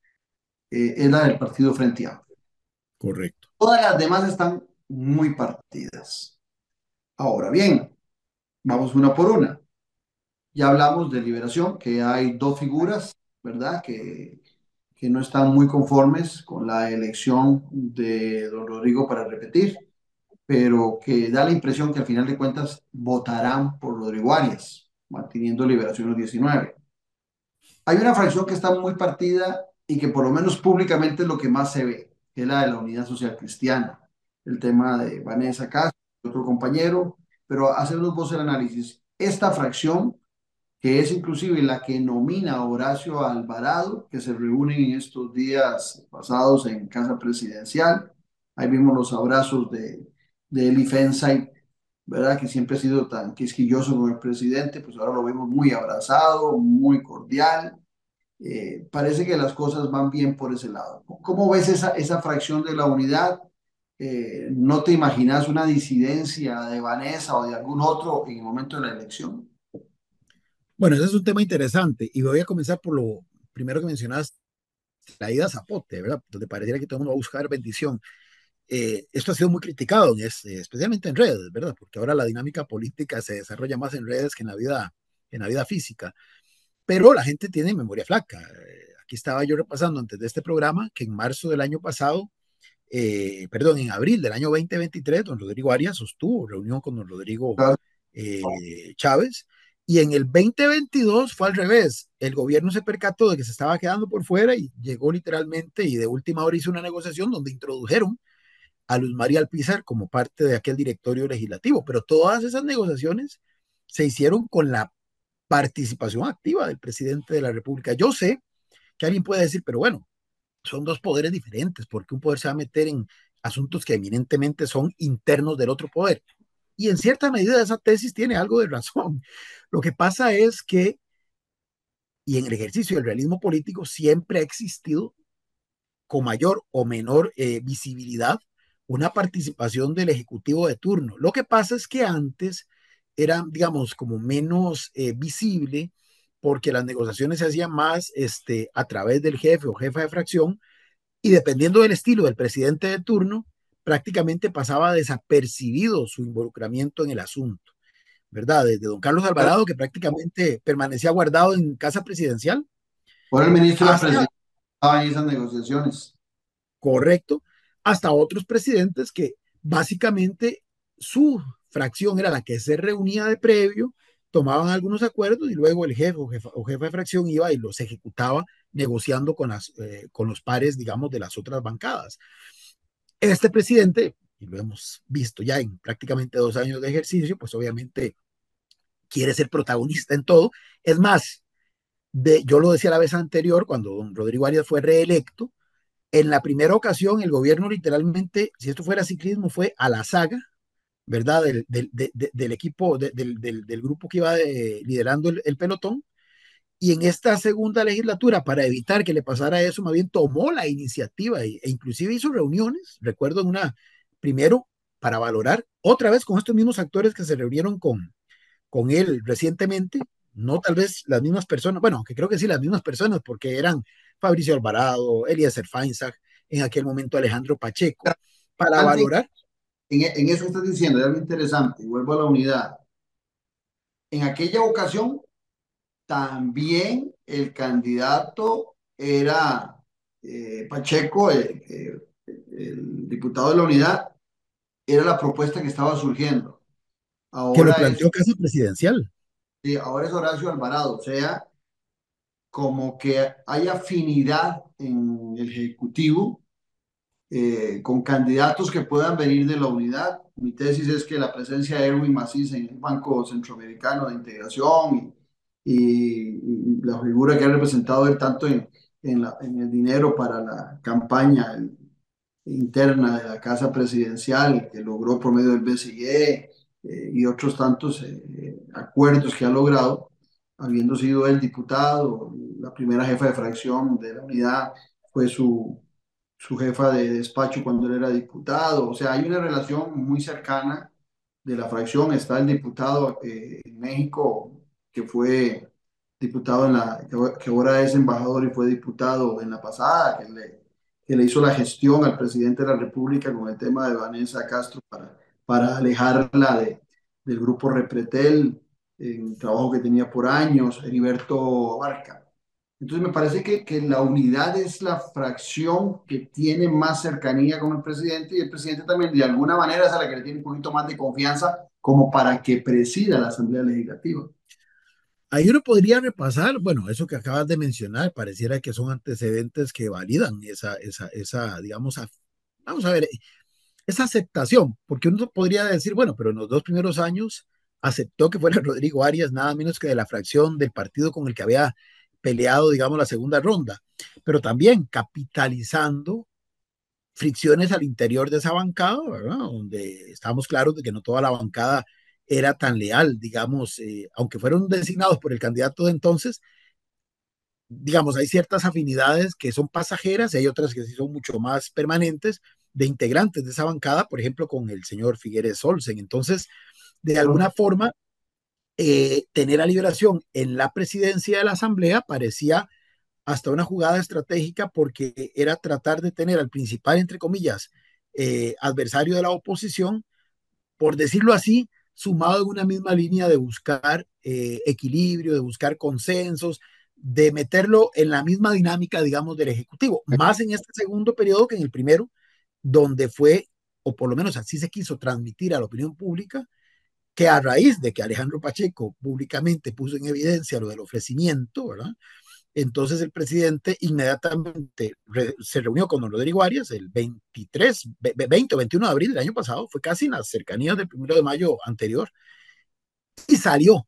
es la del Partido Frente Amplio. Correcto. Todas las demás están muy partidas. Ahora bien, vamos una por una. Ya hablamos de Liberación, que hay dos figuras, ¿verdad? Que no están muy conformes con la elección de don Rodrigo para repetir, pero que da la impresión que al final de cuentas votarán por Rodrigo Arias, manteniendo Liberación los 19. Hay una fracción que está muy partida y que por lo menos públicamente es lo que más se ve, que es la de la Unidad Social Cristiana. El tema de Vanessa Castro, otro compañero, pero hacemos vos el análisis. Esta fracción, que es inclusive la que nomina a Horacio Alvarado, que se reúnen en estos días pasados en Casa Presidencial. Ahí vimos los abrazos de Eli Fensay, ¿verdad? Que siempre ha sido tan quisquilloso con el presidente, pues ahora lo vemos muy abrazado, muy cordial. Parece que las cosas van bien por ese lado. ¿Cómo ves esa fracción de la unidad? ¿No te imaginas una disidencia de Vanessa o de algún otro en el momento de la elección? Bueno, ese es un tema interesante y voy a comenzar por lo primero que mencionaste, la ida a Zapote, ¿verdad? Donde pareciera que todo el mundo va a buscar bendición. Esto ha sido muy criticado, especialmente en redes, ¿verdad? Porque ahora la dinámica política se desarrolla más en redes que en la vida física. Pero la gente tiene memoria flaca. Aquí estaba yo repasando antes de este programa que en marzo del año pasado, perdón, en abril del año 2023, don Rodrigo Arias sostuvo reunión con don Rodrigo Claro. Chávez. Y en el 2022 fue al revés. El gobierno se percató de que se estaba quedando por fuera y llegó literalmente y de última hora hizo una negociación donde introdujeron a Luz María Alpizar como parte de aquel directorio legislativo. Pero todas esas negociaciones se hicieron con la participación activa del presidente de la República. Yo sé que alguien puede decir, pero bueno, son dos poderes diferentes, porque un poder se va a meter en asuntos que eminentemente son internos del otro poder. Y en cierta medida esa tesis tiene algo de razón. Lo que pasa es que, y en el ejercicio del realismo político, siempre ha existido con mayor o menor visibilidad una participación del Ejecutivo de turno. Lo que pasa es que antes era, digamos, como menos visible porque las negociaciones se hacían más a través del jefe o jefa de fracción y dependiendo del estilo del presidente de turno, prácticamente pasaba desapercibido su involucramiento en el asunto, ¿verdad? Desde don Carlos Alvarado, que prácticamente permanecía guardado en casa presidencial, Por el ministro de la hasta, Presidencia estaba en esas negociaciones. correcto, hasta otros presidentes que básicamente su fracción era la que se reunía de previo, tomaban algunos acuerdos y luego el jefe o jefa de fracción iba y los ejecutaba negociando con los pares, digamos, de las otras bancadas. Este presidente, y lo hemos visto ya en prácticamente 2 años de ejercicio, pues obviamente quiere ser protagonista en todo. Es más, yo lo decía la vez anterior, cuando don Rodrigo Arias fue reelecto, en la primera ocasión el gobierno literalmente, si esto fuera ciclismo, fue a la saga, ¿verdad? Del equipo, del grupo que iba liderando el pelotón. Y en esta segunda legislatura, para evitar que le pasara eso, más bien tomó la iniciativa e inclusive hizo reuniones, recuerdo primero para valorar otra vez con estos mismos actores que se reunieron con él recientemente, no tal vez las mismas personas, bueno, que creo que sí las mismas personas, porque eran Fabricio Alvarado, Eliezer Feinzag, en aquel momento Alejandro Pacheco, para Antes, valorar. en eso que estás diciendo, es algo interesante, vuelvo a la unidad. En aquella ocasión, también el candidato era Pacheco, el diputado de la unidad, era la propuesta que estaba surgiendo. Que lo Ahora es, planteó casi presidencial. sí, ahora es Horacio Alvarado, o sea, como que hay afinidad en el Ejecutivo con candidatos que puedan venir de la unidad. Mi tesis es que la presencia de Erwin Macís en el Banco Centroamericano de Integración y la figura que ha representado él tanto en el dinero para la campaña interna de la Casa Presidencial que logró por medio del BCE y otros tantos acuerdos que ha logrado, habiendo sido el diputado, la primera jefa de fracción de la unidad fue su jefa de despacho cuando él era diputado. O sea, hay una relación muy cercana de la fracción está el diputado en México, que fue diputado que ahora es embajador y fue diputado en la pasada, que le hizo la gestión al presidente de la República con el tema de Vanessa Castro para alejarla del grupo Repretel, en trabajo que tenía por años, Heriberto Barca. Entonces me parece que la unidad es la fracción que tiene más cercanía con el presidente, y el presidente también de alguna manera es a la que le tiene un poquito más de confianza como para que presida la Asamblea Legislativa. Ahí uno podría repasar, bueno, eso que acabas de mencionar, pareciera que son antecedentes que validan digamos, vamos a ver, esa aceptación, porque uno podría decir, bueno, pero en los 2 primeros años aceptó que fuera Rodrigo Arias, nada menos que de la fracción del partido con el que había peleado, digamos, la segunda ronda, pero también capitalizando fricciones al interior de esa bancada, ¿verdad? Donde estábamos claros de que no toda la bancada era tan leal, digamos, aunque fueron designados por el candidato de entonces, digamos, hay ciertas afinidades que son pasajeras y hay otras que sí son mucho más permanentes de integrantes de esa bancada, por ejemplo, con el señor Figueres Olsen. Entonces, de alguna forma, tener a Liberación en la presidencia de la Asamblea parecía hasta una jugada estratégica porque era tratar de tener al principal, entre comillas, adversario de la oposición, por decirlo así, sumado en una misma línea de buscar equilibrio, de buscar consensos, de meterlo en la misma dinámica, digamos, del Ejecutivo, más en este segundo periodo que en el primero, donde fue, o por lo menos así se quiso transmitir a la opinión pública, que a raíz de que Alejandro Pacheco públicamente puso en evidencia lo del ofrecimiento, ¿verdad? Entonces el presidente inmediatamente se reunió con don Rodrigo Arias el 20 o 21 de abril del año pasado, fue casi en las cercanías del 1 de mayo anterior, y salió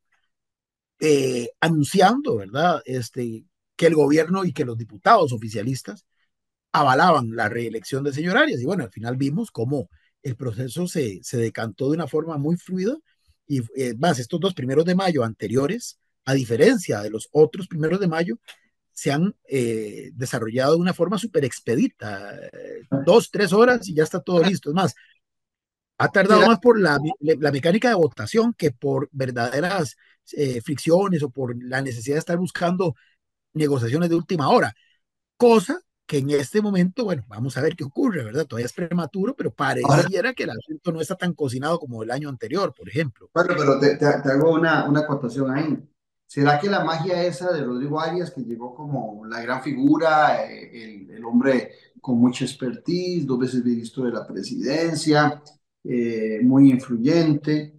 anunciando, ¿verdad? Que el gobierno y que los diputados oficialistas avalaban la reelección del señor Arias. Y bueno, al final vimos cómo el proceso se decantó de una forma muy fluida. Y más, estos 2 1 de mayo anteriores, a diferencia de los otros 1 de mayo, se han desarrollado de una forma súper expedita. 2, 3 horas y ya está todo listo. Es más, ha tardado ¿Será, más por la mecánica de votación que por verdaderas fricciones o por la necesidad de estar buscando negociaciones de última hora. Cosa que en este momento, bueno, vamos a ver qué ocurre, ¿verdad? Todavía es prematuro, pero ahora, pareciera que el asunto no está tan cocinado como el año anterior, por ejemplo. bueno, pero te hago una acotación ahí. ¿Será que la magia esa de Rodrigo Arias, que llegó como la gran figura, el hombre con mucha expertise, 2 veces ministro de la presidencia, muy influyente,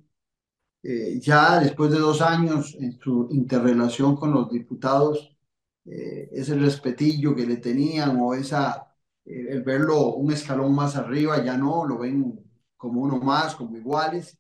ya después de 2 años en su interrelación con los diputados, ese respetillo que le tenían o el verlo un escalón más arriba, ya no, lo ven como uno más, como iguales,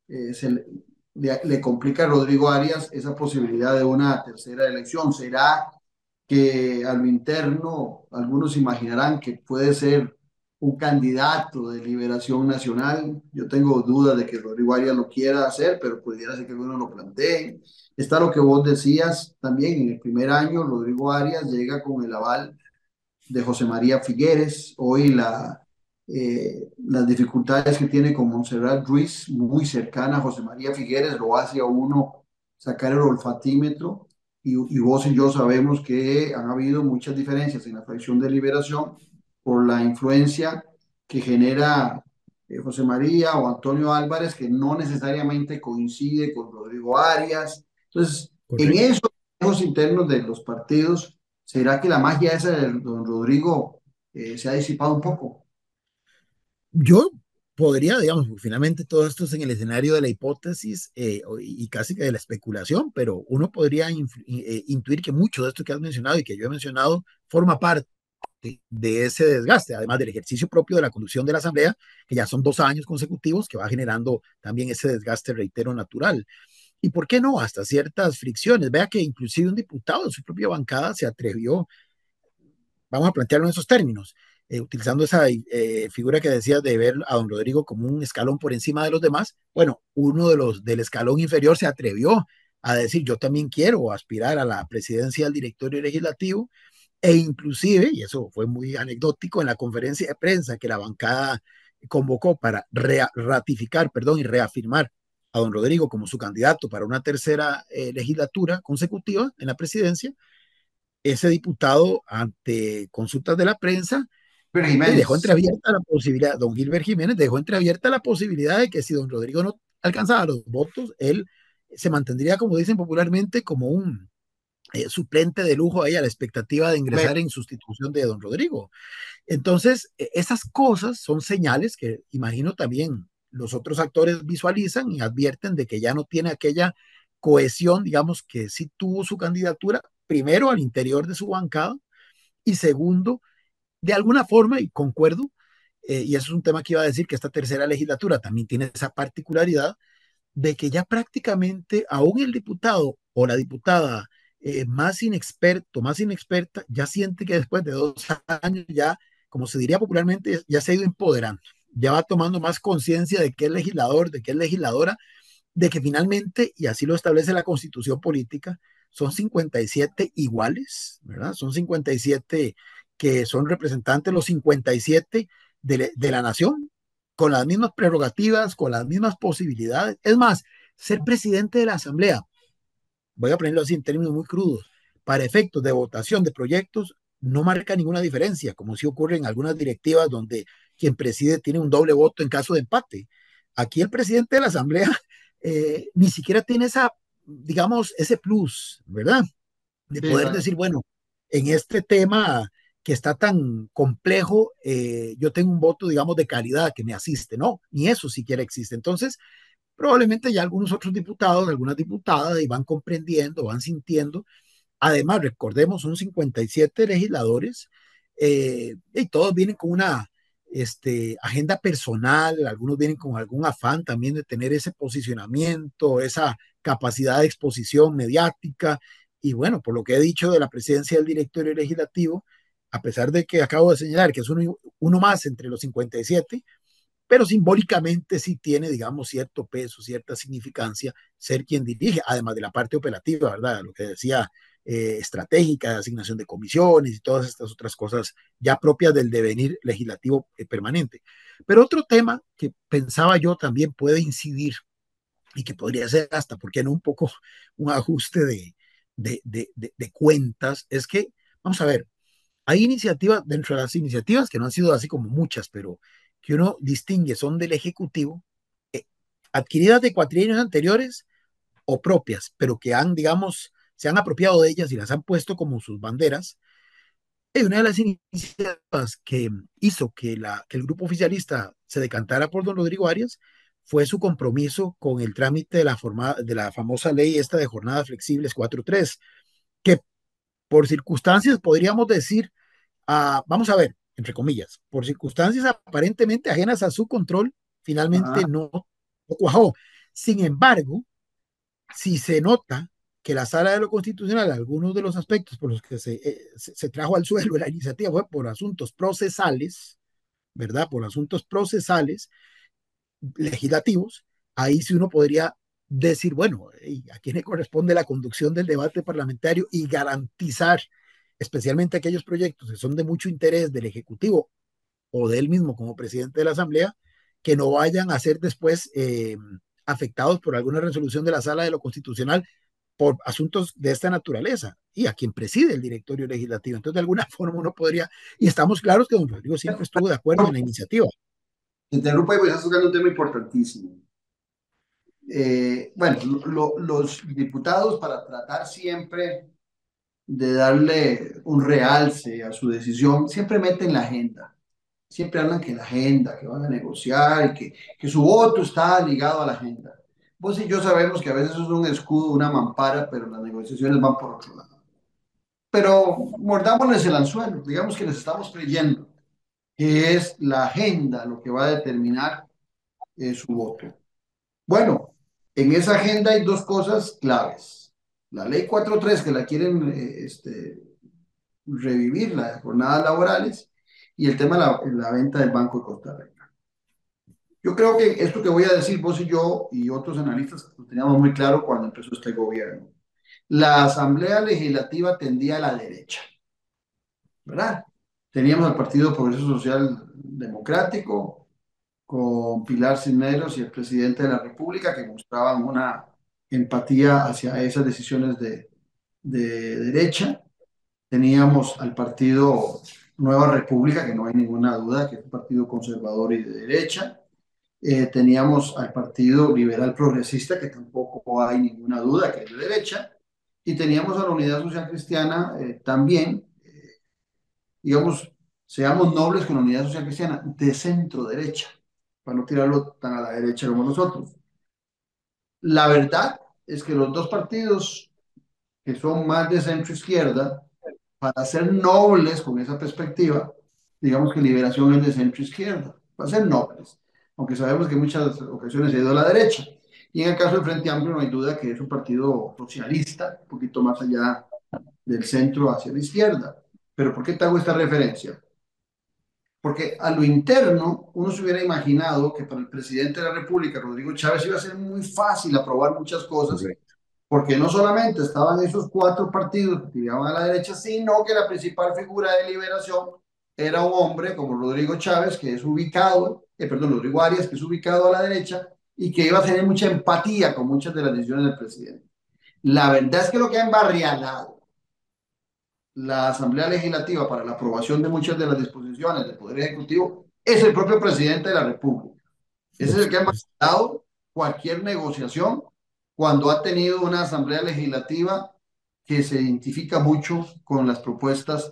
le complica a Rodrigo Arias esa posibilidad de una tercera elección. ¿Será que a lo interno algunos imaginarán que puede ser un candidato de Liberación Nacional? Yo tengo dudas de que Rodrigo Arias lo quiera hacer, pero pudiera ser que uno lo plantee. Está lo que vos decías también, en el primer año Rodrigo Arias llega con el aval de José María Figueres. Hoy las dificultades que tiene con Montserrat Ruiz, muy cercana a José María Figueres, lo hace a uno sacar el olfatímetro, y vos y yo sabemos que han habido muchas diferencias en la fracción de Liberación por la influencia que genera José María o Antonio Álvarez, que no necesariamente coincide con Rodrigo Arias. Entonces, en Correcto. esos internos de los partidos, ¿será que la magia esa de don Rodrigo se ha disipado un poco? Yo podría, digamos, finalmente todo esto es en el escenario de la hipótesis y casi que de la especulación, pero uno podría intuir que mucho de esto que has mencionado y que yo he mencionado forma parte de ese desgaste, además del ejercicio propio de la conducción de la Asamblea, que ya son 2 años consecutivos, que va generando también ese desgaste, reitero, natural. ¿Y por qué no? Hasta ciertas fricciones. Vea que inclusive un diputado de su propia bancada se atrevió, vamos a plantearlo en esos términos, utilizando esa figura que decías de ver a don Rodrigo como un escalón por encima de los demás. Bueno, uno de los del escalón inferior se atrevió a decir, yo también quiero aspirar a la presidencia del directorio legislativo, e inclusive, y eso fue muy anecdótico, en la conferencia de prensa que la bancada convocó para ratificar, perdón, y reafirmar a don Rodrigo como su candidato para una tercera legislatura consecutiva en la presidencia, ese diputado, ante consultas de la prensa, Pero dejó Jiménez, entreabierta la posibilidad, don Gilbert Jiménez dejó entreabierta la posibilidad de que si don Rodrigo no alcanzaba los votos, él se mantendría, como dicen popularmente, como un suplente de lujo ahí a la expectativa de ingresar en sustitución de don Rodrigo. Entonces, esas cosas son señales que imagino también los otros actores visualizan y advierten de que ya no tiene aquella cohesión, digamos, que sí tuvo su candidatura, primero al interior de su bancada y segundo, de alguna forma, y concuerdo, y eso es un tema que iba a decir, que esta tercera legislatura también tiene esa particularidad de que ya prácticamente aún el diputado o la diputada más inexperto, más inexperta, ya siente que después de 2 años ya, como se diría popularmente, ya se ha ido empoderando, ya va tomando más conciencia de que es legislador, de que es legisladora, de que finalmente, y así lo establece la Constitución política, son 57 iguales, ¿verdad? Son 57 que son representantes, los 57 de la nación, con las mismas prerrogativas, con las mismas posibilidades. Es más, ser presidente de la Asamblea, voy a ponerlo así en términos muy crudos, para efectos de votación de proyectos, no marca ninguna diferencia, como si ocurre en algunas directivas donde quien preside tiene un doble voto en caso de empate. Aquí el presidente de la Asamblea ni siquiera tiene esa, digamos, ese plus, ¿verdad? De sí, poder decir, bueno, en este tema que está tan complejo, yo tengo un voto, digamos, de calidad que me asiste, ¿no? Ni eso siquiera existe. Entonces, probablemente ya algunos otros diputados, algunas diputadas, y van comprendiendo, van sintiendo. Además, recordemos, son 57 legisladores y todos vienen con una agenda personal, algunos vienen con algún afán también de tener ese posicionamiento, esa capacidad de exposición mediática. Y bueno, por lo que he dicho de la presidencia del directorio legislativo, a pesar de que acabo de señalar que es uno más entre los 57, pero simbólicamente sí tiene, digamos, cierto peso, cierta significancia ser quien dirige, además de la parte operativa, ¿verdad? Lo que decía, estratégica, asignación de comisiones y todas estas otras cosas ya propias del devenir legislativo permanente. Pero otro tema que pensaba yo también puede incidir y que podría ser hasta, ¿por qué no? Un poco un ajuste de cuentas, es que, vamos a ver, hay iniciativas, dentro de las iniciativas que no han sido así como muchas, pero que uno distingue son del Ejecutivo, eh, adquiridas de cuatrienios anteriores o propias, pero que han, digamos, se han apropiado de ellas y las han puesto como sus banderas. Y una de las iniciativas que hizo que el grupo oficialista se decantara por don Rodrigo Arias fue su compromiso con el trámite de la famosa ley esta de jornadas flexibles 4.3, que por circunstancias podríamos decir, vamos a ver, entre comillas, por circunstancias aparentemente ajenas a su control, finalmente ajá, no cuajó. Sin embargo, si se nota que la sala de lo constitucional, algunos de los aspectos por los que se trajo al suelo la iniciativa fue por asuntos procesales, ¿verdad? Por asuntos procesales legislativos, ahí sí uno podría decir, bueno, ¿a quién le corresponde la conducción del debate parlamentario y garantizar, especialmente aquellos proyectos que son de mucho interés del Ejecutivo o de él mismo como presidente de la Asamblea, que no vayan a ser después afectados por alguna resolución de la Sala de lo Constitucional por asuntos de esta naturaleza y a quien preside el directorio legislativo? Entonces, de alguna forma uno podría, y estamos claros que don Rodrigo siempre estuvo de acuerdo en la iniciativa. te interrumpo y estás tocando un tema importantísimo. Bueno, los diputados para tratar siempre de darle un realce a su decisión, siempre meten la agenda. Siempre hablan que la agenda, que van a negociar, que su voto está ligado a la agenda. Vos y yo sabemos que a veces es un escudo, una mampara, pero las negociaciones van por otro lado. Pero mordámonos el anzuelo, digamos que les estamos creyendo que es la agenda lo que va a determinar su voto. Bueno, en esa agenda hay dos cosas claves. La ley 4.3 que la quieren revivir, las jornadas laborales, y el tema de la venta del Banco de Costa Rica. Yo creo que esto que voy a decir vos y yo y otros analistas lo teníamos muy claro cuando empezó este gobierno. La Asamblea Legislativa tendía a la derecha, ¿verdad? Teníamos al Partido Progreso Social Democrático, con Pilar Cisneros y el presidente de la República, que mostraban una empatía hacia esas decisiones de derecha. Teníamos al partido Nueva República, que no hay ninguna duda que es un partido conservador y de derecha. Teníamos al Partido Liberal Progresista, que tampoco hay ninguna duda que es de derecha. Y teníamos a la Unidad Social Cristiana también, digamos, seamos nobles con la Unidad Social Cristiana, de centro derecha, para no tirarlo tan a la derecha como nosotros. La verdad es que los dos partidos que son más de centro izquierda, para ser nobles con esa perspectiva, digamos que Liberación es de centro izquierda, para ser nobles, aunque sabemos que en muchas ocasiones se ha ido a la derecha. Y en el caso del Frente Amplio no hay duda que es un partido socialista, un poquito más allá del centro hacia la izquierda. Pero ¿por qué te hago esta referencia? Porque a lo interno uno se hubiera imaginado que para el presidente de la República, Rodrigo Chávez, iba a ser muy fácil aprobar muchas cosas Correcto. porque no solamente estaban esos cuatro partidos que tiraban a la derecha, sino que la principal figura de Liberación era un hombre como Rodrigo Chávez, que es ubicado, perdón, Rodrigo Arias, que es ubicado a la derecha y que iba a tener mucha empatía con muchas de las decisiones del presidente. La verdad es que lo que ha embarrialado la Asamblea Legislativa para la aprobación de muchas de las disposiciones del Poder Ejecutivo es el propio presidente de la República. Ese Por es el que ha supuesto. mandado cualquier negociación cuando ha tenido una asamblea legislativa que se identifica mucho con las propuestas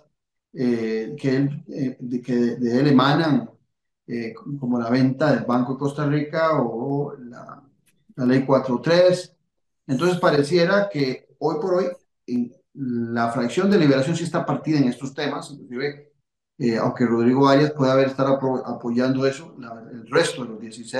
de él emanan, como la venta del Banco de Costa Rica o la ley 4.3. Entonces pareciera que hoy por hoy la fracción de Liberación sí está partida en estos temas, inclusive aunque Rodrigo Arias pueda estar apoyando eso, el resto de los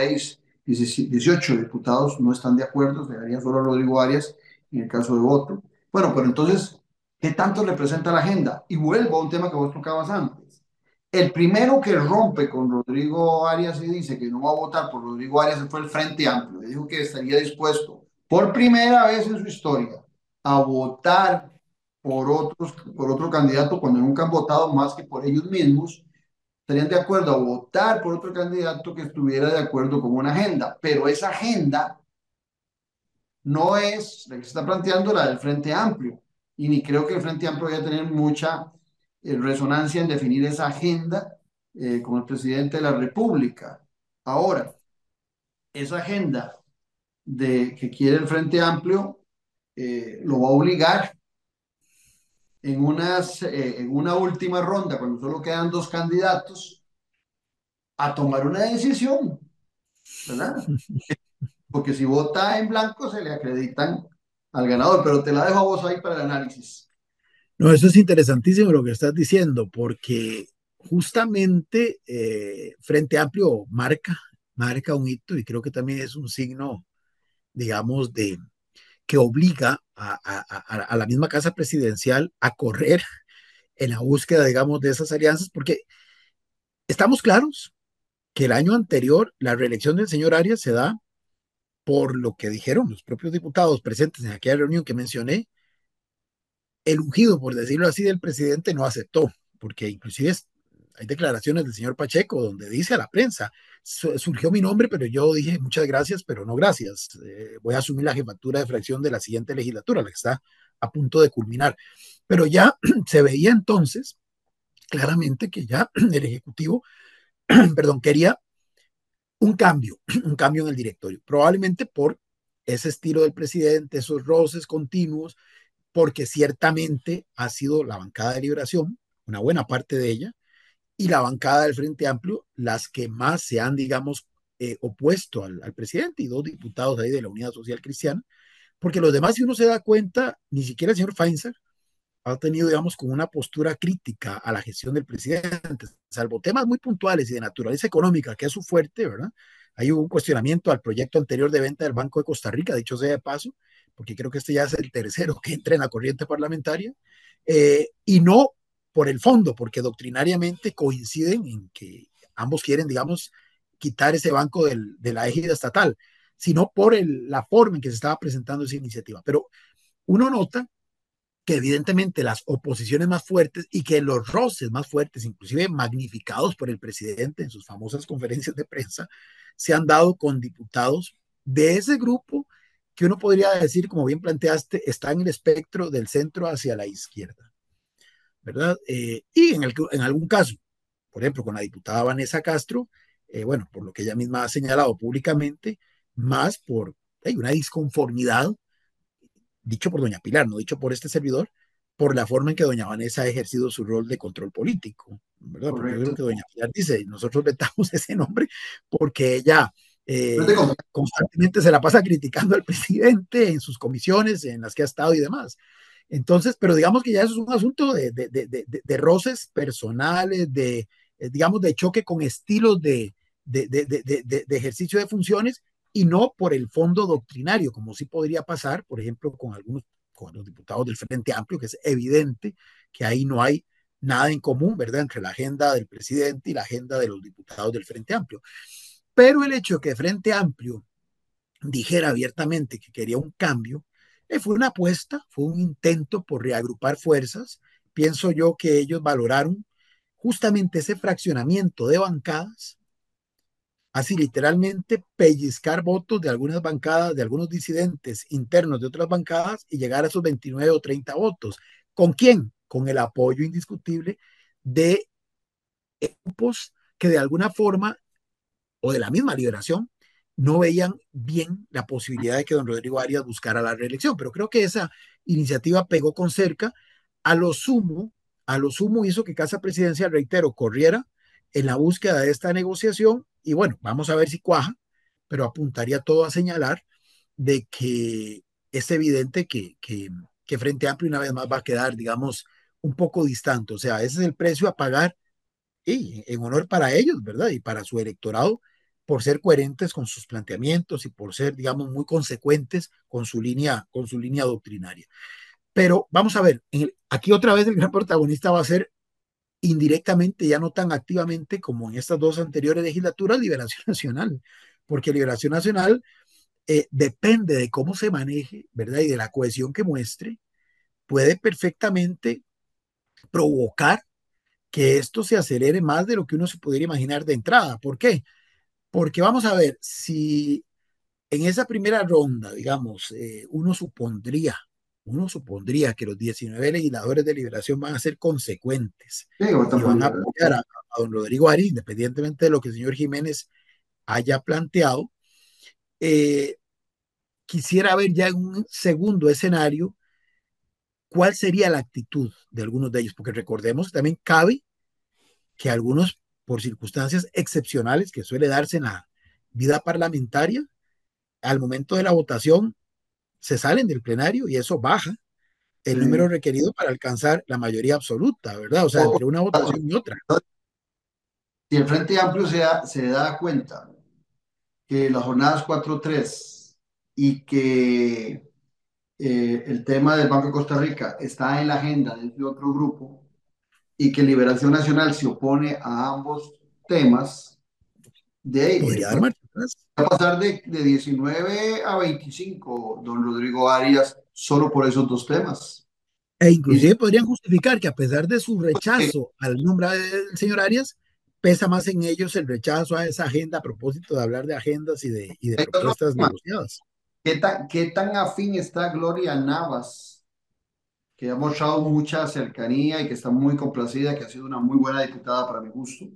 18 diputados no están de acuerdo, se daría solo a Rodrigo Arias en el caso de voto. Bueno, pero entonces, ¿qué tanto representa la agenda? Y vuelvo a un tema que vos tocabas antes. El primero que rompe con Rodrigo Arias y dice que no va a votar por Rodrigo Arias fue el Frente Amplio. Le dijo que estaría dispuesto por primera vez en su historia a votar por otro candidato cuando nunca han votado más que por ellos mismos, estarían de acuerdo a votar por otro candidato que estuviera de acuerdo con una agenda, pero esa agenda no es la que se está planteando la del Frente Amplio, y ni creo que el Frente Amplio vaya a tener mucha resonancia en definir esa agenda con el presidente de la República. Ahora, esa agenda que quiere el Frente Amplio lo va a obligar en una última ronda, cuando solo quedan dos candidatos, a tomar una decisión, ¿verdad? Porque si vota en blanco se le acreditan al ganador, pero te la dejo a vos ahí para el análisis. No, eso es interesantísimo lo que estás diciendo, porque justamente Frente Amplio marca un hito y creo que también es un signo, digamos, de que obliga a la misma casa presidencial a correr en la búsqueda, digamos, de esas alianzas, porque estamos claros que el año anterior la reelección del señor Arias se da por lo que dijeron los propios diputados presentes en aquella reunión que mencioné. El ungido, por decirlo así, del presidente no aceptó, porque inclusive hay declaraciones del señor Pacheco donde dice a la prensa, surgió mi nombre, pero yo dije muchas gracias, pero no gracias. Voy a asumir la jefatura de fracción de la siguiente legislatura, la que está a punto de culminar. Pero ya se veía entonces claramente que ya el Ejecutivo, perdón, quería un cambio en el directorio, probablemente por ese estilo del presidente, esos roces continuos, porque ciertamente ha sido la bancada de Liberación, una buena parte de ella, y la bancada del Frente Amplio, las que más se han, digamos, opuesto al presidente y dos diputados ahí de la Unidad Social Cristiana, porque los demás, si uno se da cuenta, ni siquiera el señor Feinzer ha tenido, digamos, como una postura crítica a la gestión del presidente, salvo temas muy puntuales y de naturaleza económica, que es su fuerte, ¿verdad? Hay un cuestionamiento al proyecto anterior de venta del Banco de Costa Rica, dicho sea de paso, porque creo que este ya es el tercero que entra en la corriente parlamentaria, y no por el fondo, porque doctrinariamente coinciden en que ambos quieren, digamos, quitar ese banco de la égida estatal, sino por la forma en que se estaba presentando esa iniciativa. Pero uno nota que evidentemente las oposiciones más fuertes y que los roces más fuertes, inclusive magnificados por el presidente en sus famosas conferencias de prensa, se han dado con diputados de ese grupo que uno podría decir, como bien planteaste, está en el espectro del centro hacia la izquierda, ¿verdad? Y en algún caso, por ejemplo, con la diputada Vanessa Castro, bueno, por lo que ella misma ha señalado públicamente, más por una disconformidad, dicho por doña Pilar, no dicho por este servidor, por la forma en que doña Vanessa ha ejercido su rol de control político, ¿verdad? Porque yo creo Correcto. que doña Pilar dice, nosotros vetamos ese nombre porque ella No es de confianza. constantemente se la pasa criticando al presidente en sus comisiones en las que ha estado y demás. Entonces, pero digamos que ya eso es un asunto de roces personales, digamos, de choque con estilos de ejercicio de funciones y no por el fondo doctrinario, como sí podría pasar, por ejemplo, con los diputados del Frente Amplio, que es evidente que ahí no hay nada en común, ¿verdad?, entre la agenda del presidente y la agenda de los diputados del Frente Amplio. Pero el hecho de que Frente Amplio dijera abiertamente que quería un cambio, fue una apuesta, fue un intento por reagrupar fuerzas. Pienso yo que ellos valoraron justamente ese fraccionamiento de bancadas, así literalmente pellizcar votos de algunas bancadas, de algunos disidentes internos de otras bancadas y llegar a esos 29 o 30 votos. ¿Con quién? Con el apoyo indiscutible de grupos que de alguna forma o de la misma Liberación no veían bien la posibilidad de que don Rodrigo Arias buscara la reelección. Pero creo que esa iniciativa pegó con cerca. A lo sumo, a lo sumo hizo que Casa Presidencial, reitero, corriera en la búsqueda de esta negociación y bueno, vamos a ver si cuaja, pero apuntaría todo a señalar de que es evidente que Frente Amplio una vez más va a quedar, digamos, un poco distante. O sea, ese es el precio a pagar y en honor para ellos, ¿verdad? Y para su electorado, por ser coherentes con sus planteamientos y por ser, digamos, muy consecuentes con su línea doctrinaria. Pero vamos a ver, aquí otra vez el gran protagonista va a ser indirectamente, ya no tan activamente como en estas dos anteriores legislaturas, Liberación Nacional, porque Liberación Nacional depende de cómo se maneje, ¿verdad? Y de la cohesión que muestre, puede perfectamente provocar que esto se acelere más de lo que uno se pudiera imaginar de entrada. ¿Por qué? Porque vamos a ver, si en esa primera ronda, digamos, uno supondría que los 19 legisladores de Liberación van a ser consecuentes Sí, y votan por van a liberar. apoyar a don Rodrigo Ari, independientemente de lo que el señor Jiménez haya planteado. Eh, Quisiera ver ya en un segundo escenario cuál sería la actitud de algunos de ellos, porque recordemos que también cabe que algunos, por circunstancias excepcionales que suele darse en la vida parlamentaria, al momento de la votación se salen del plenario y eso baja el número Sí. requerido para alcanzar la mayoría absoluta, ¿verdad? O sea, O, entre una votación y otra. si el Frente Amplio se da cuenta que las jornadas 4-3 y que el tema del Banco de Costa Rica está en la agenda de este otro grupo y que Liberación Nacional se opone a ambos temas, Podría dar puede marcha atrás. pasar de 19 a 25, don Rodrigo Arias, solo por esos dos temas. E Y inclusive podrían justificar que a pesar de su rechazo al nombre del señor Arias, pesa más en ellos el rechazo a esa agenda a propósito de hablar de agendas y de hay otro propuestas tema. negociadas. ¿Qué tan afín está Gloria Navas, que ha mostrado mucha cercanía y que está muy complacida, que ha sido una muy buena diputada para mi gusto,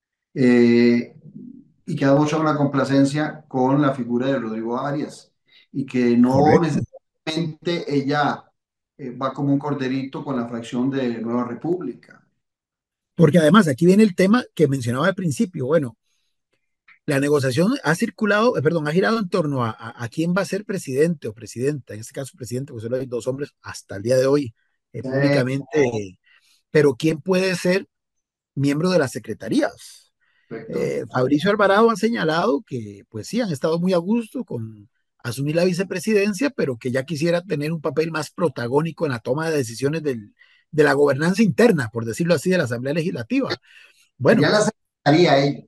eh, y que ha mostrado una complacencia con la figura de Rodrigo Arias, y que no Correcto. necesariamente ella va como un corderito con la fracción de Nueva República? Porque además aquí viene el tema que mencionaba al principio. Bueno, la negociación ha circulado, perdón, ha girado en torno a quién va a ser presidente o presidenta, en este caso presidente, pues solo hay dos hombres hasta el día de hoy Eh, públicamente, pero quién puede ser miembro de las secretarías. Perfecto. Fabricio Alvarado ha señalado que, pues sí, han estado muy a gusto con asumir la vicepresidencia, pero que ya quisiera tener un papel más protagónico en la toma de decisiones de la gobernanza interna, por decirlo así, de la Asamblea Legislativa. Sería Bueno, la secretaría ella.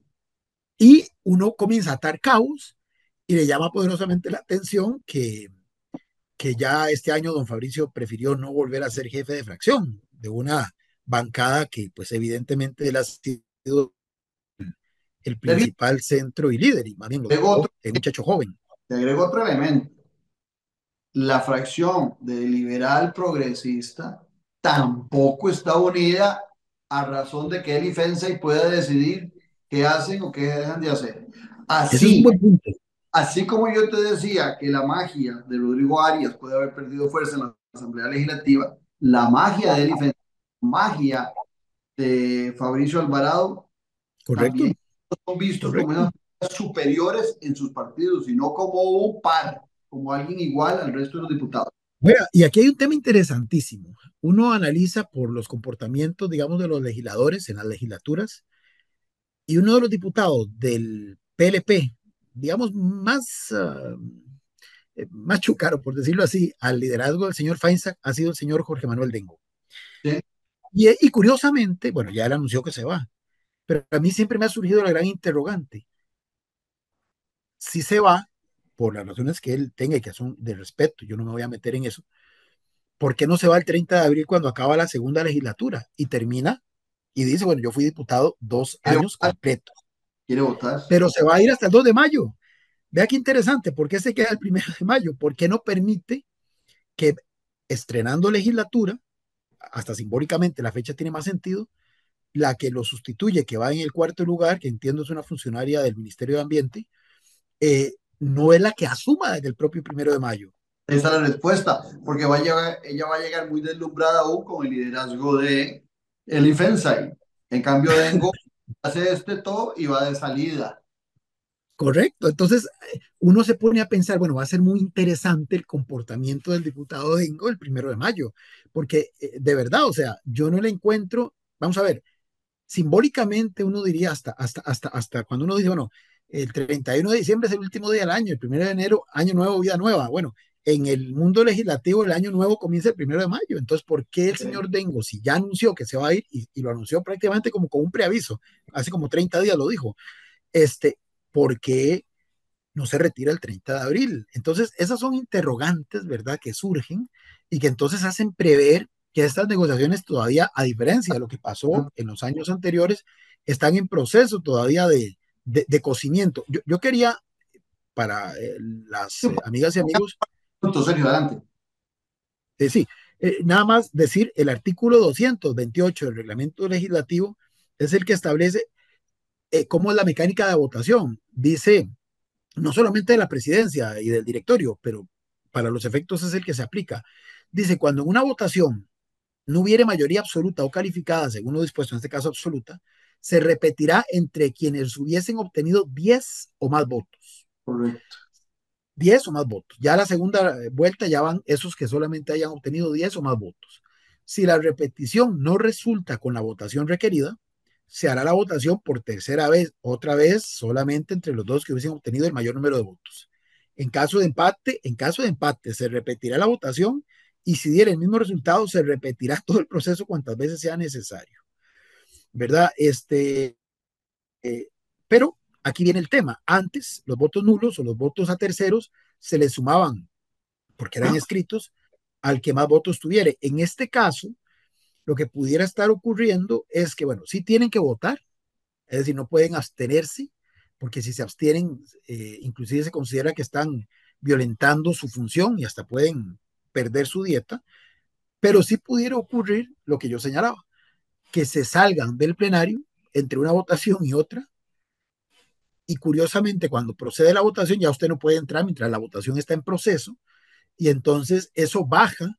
y uno comienza a atar cabos y le llama poderosamente la atención que que ya este año don Fabricio prefirió no volver a ser jefe de fracción de una bancada que pues evidentemente él ha sido el Te principal centro y líder, y más bien lo agrego dijo otro, el muchacho joven. te agrego otro elemento. La fracción de liberal progresista tampoco está unida a razón de que él y Fensei pueda decidir qué hacen o qué dejan de hacer. Ese es un Así, buen punto. así como yo te decía que la magia de Rodrigo Arias puede haber perdido fuerza en la Asamblea Legislativa, la magia de él y Fensei, la magia de Fabricio Alvarado Correcto, también son vistos como correcto. esas superiores en sus partidos, y no como un par, como alguien igual al resto de los diputados. Bueno, y aquí hay un tema interesantísimo. Uno analiza por los comportamientos, digamos, de los legisladores en las legislaturas, y uno de los diputados del PLP, digamos, más chúcaro, por decirlo así, al liderazgo del señor Feinsack ha sido el señor Jorge Manuel Dengo. ¿Sí? Y curiosamente, bueno, ya él anunció que se va, pero a mí siempre me ha surgido la gran interrogante. Si se va, por las razones que él tenga y que son de respeto, yo no me voy a meter en eso, ¿por qué no se va el 30 de abril cuando acaba la segunda legislatura y termina y dice, bueno, yo fui diputado 2 años Votar? completos, ¿Quiere votar? pero se va a ir hasta el 2 de mayo? Vea qué interesante, ¿por qué se queda el 1 de mayo? ¿Por qué no permite que estrenando legislatura, hasta simbólicamente la fecha tiene más sentido, la que lo sustituye, que va en el cuarto lugar, que entiendo es una funcionaria del Ministerio de Ambiente, no es la que asuma desde el propio 1 de mayo? Esa es la respuesta, porque ella va a llegar muy deslumbrada aún con el liderazgo de Eli Fensay. En cambio, Dengo hace este todo y va de salida. Correcto. Entonces, uno se pone a pensar, bueno, va a ser muy interesante el comportamiento del diputado Dengo el 1 de mayo, porque de verdad, o sea, yo no le encuentro, vamos a ver, simbólicamente uno diría hasta cuando uno dice, bueno, el 31 de diciembre es el último día del año, el 1 de enero, año nuevo, vida nueva. Bueno, en el mundo legislativo el año nuevo comienza el 1 de mayo. Entonces, ¿por qué el ¿Sí? señor Dengo, si ya anunció que se va a ir y lo anunció prácticamente como con un preaviso, hace como 30 días lo dijo, este, ¿por qué no se retira el 30 de abril? Entonces, esas son interrogantes, ¿verdad?, que surgen y que entonces hacen prever que estas negociaciones todavía, a diferencia de lo que pasó en los años anteriores, están en proceso todavía de cocimiento. Yo quería, para las amigas y amigos, Punto, Sergio, adelante. sí, nada más decir, el artículo 228 del reglamento legislativo es el que establece cómo es la mecánica de votación. Dice, no solamente de la presidencia y del directorio, pero para los efectos es el que se aplica. Dice, cuando en una votación no hubiere mayoría absoluta o calificada, según lo dispuesto, en este caso absoluta, se repetirá entre quienes hubiesen obtenido 10 o más votos. Correcto. 10 o más votos. Ya la segunda vuelta ya van esos que solamente hayan obtenido 10 o más votos. Si la repetición no resulta con la votación requerida, se hará la votación por tercera vez, otra vez solamente entre los dos que hubiesen obtenido el mayor número de votos. En caso de empate, se repetirá la votación y si diera el mismo resultado, se repetirá todo el proceso cuantas veces sea necesario, ¿verdad? Pero aquí viene el tema. Antes, los votos nulos o los votos a terceros se les sumaban, porque eran escritos, al que más votos tuviera. En este caso, lo que pudiera estar ocurriendo es que, bueno, sí tienen que votar, es decir, no pueden abstenerse, porque si se abstienen, inclusive se considera que están violentando su función y hasta pueden perder su dieta, pero sí pudiera ocurrir lo que yo señalaba, que se salgan del plenario entre una votación y otra, y curiosamente cuando procede la votación ya usted no puede entrar mientras la votación está en proceso, y entonces eso baja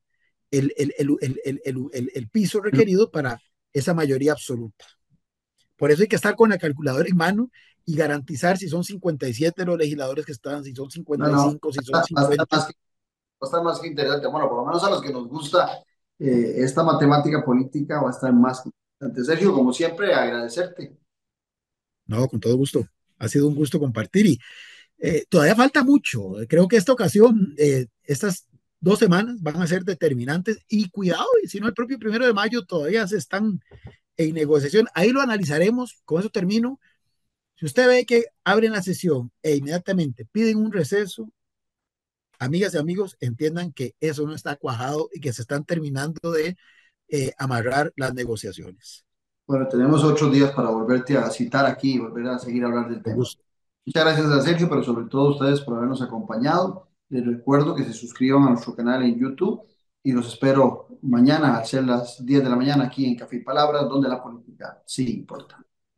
el piso requerido para esa mayoría absoluta. Por eso hay que estar con la calculadora en mano y garantizar si son 57 los legisladores que están, si son No, no, 55, si son va a estar 50. va a estar más que interesante. Bueno, por lo menos a los que nos gusta esta matemática política va a estar más que interesante. Sergio, como siempre, agradecerte. No, con todo gusto. Ha sido un gusto compartir y todavía falta mucho. Creo que esta ocasión, estas 2 semanas van a ser determinantes y cuidado, y si no, el propio 1 de mayo todavía se están en negociación. Ahí lo analizaremos. Con eso termino. Si usted ve que abren la sesión e inmediatamente piden un receso, amigas y amigos, entiendan que eso no está cuajado y que se están terminando de amarrar las negociaciones. Bueno, tenemos 8 días para volverte a citar aquí y volver a seguir a hablar del Con tema. gusto. Muchas gracias a Sergio, pero sobre todo a ustedes por habernos acompañado. Les recuerdo que se suscriban a nuestro canal en YouTube y los espero mañana a ser las 10 de la mañana aquí en Café y Palabras, donde la política sí importa.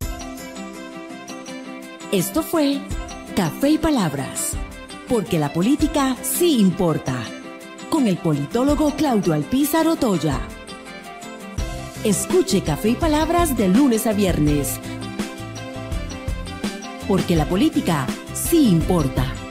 Esto fue Café y Palabras, porque la política sí importa, con el politólogo Claudio Alpizar Otoya. Escuche Café y Palabras de lunes a viernes, porque la política sí importa.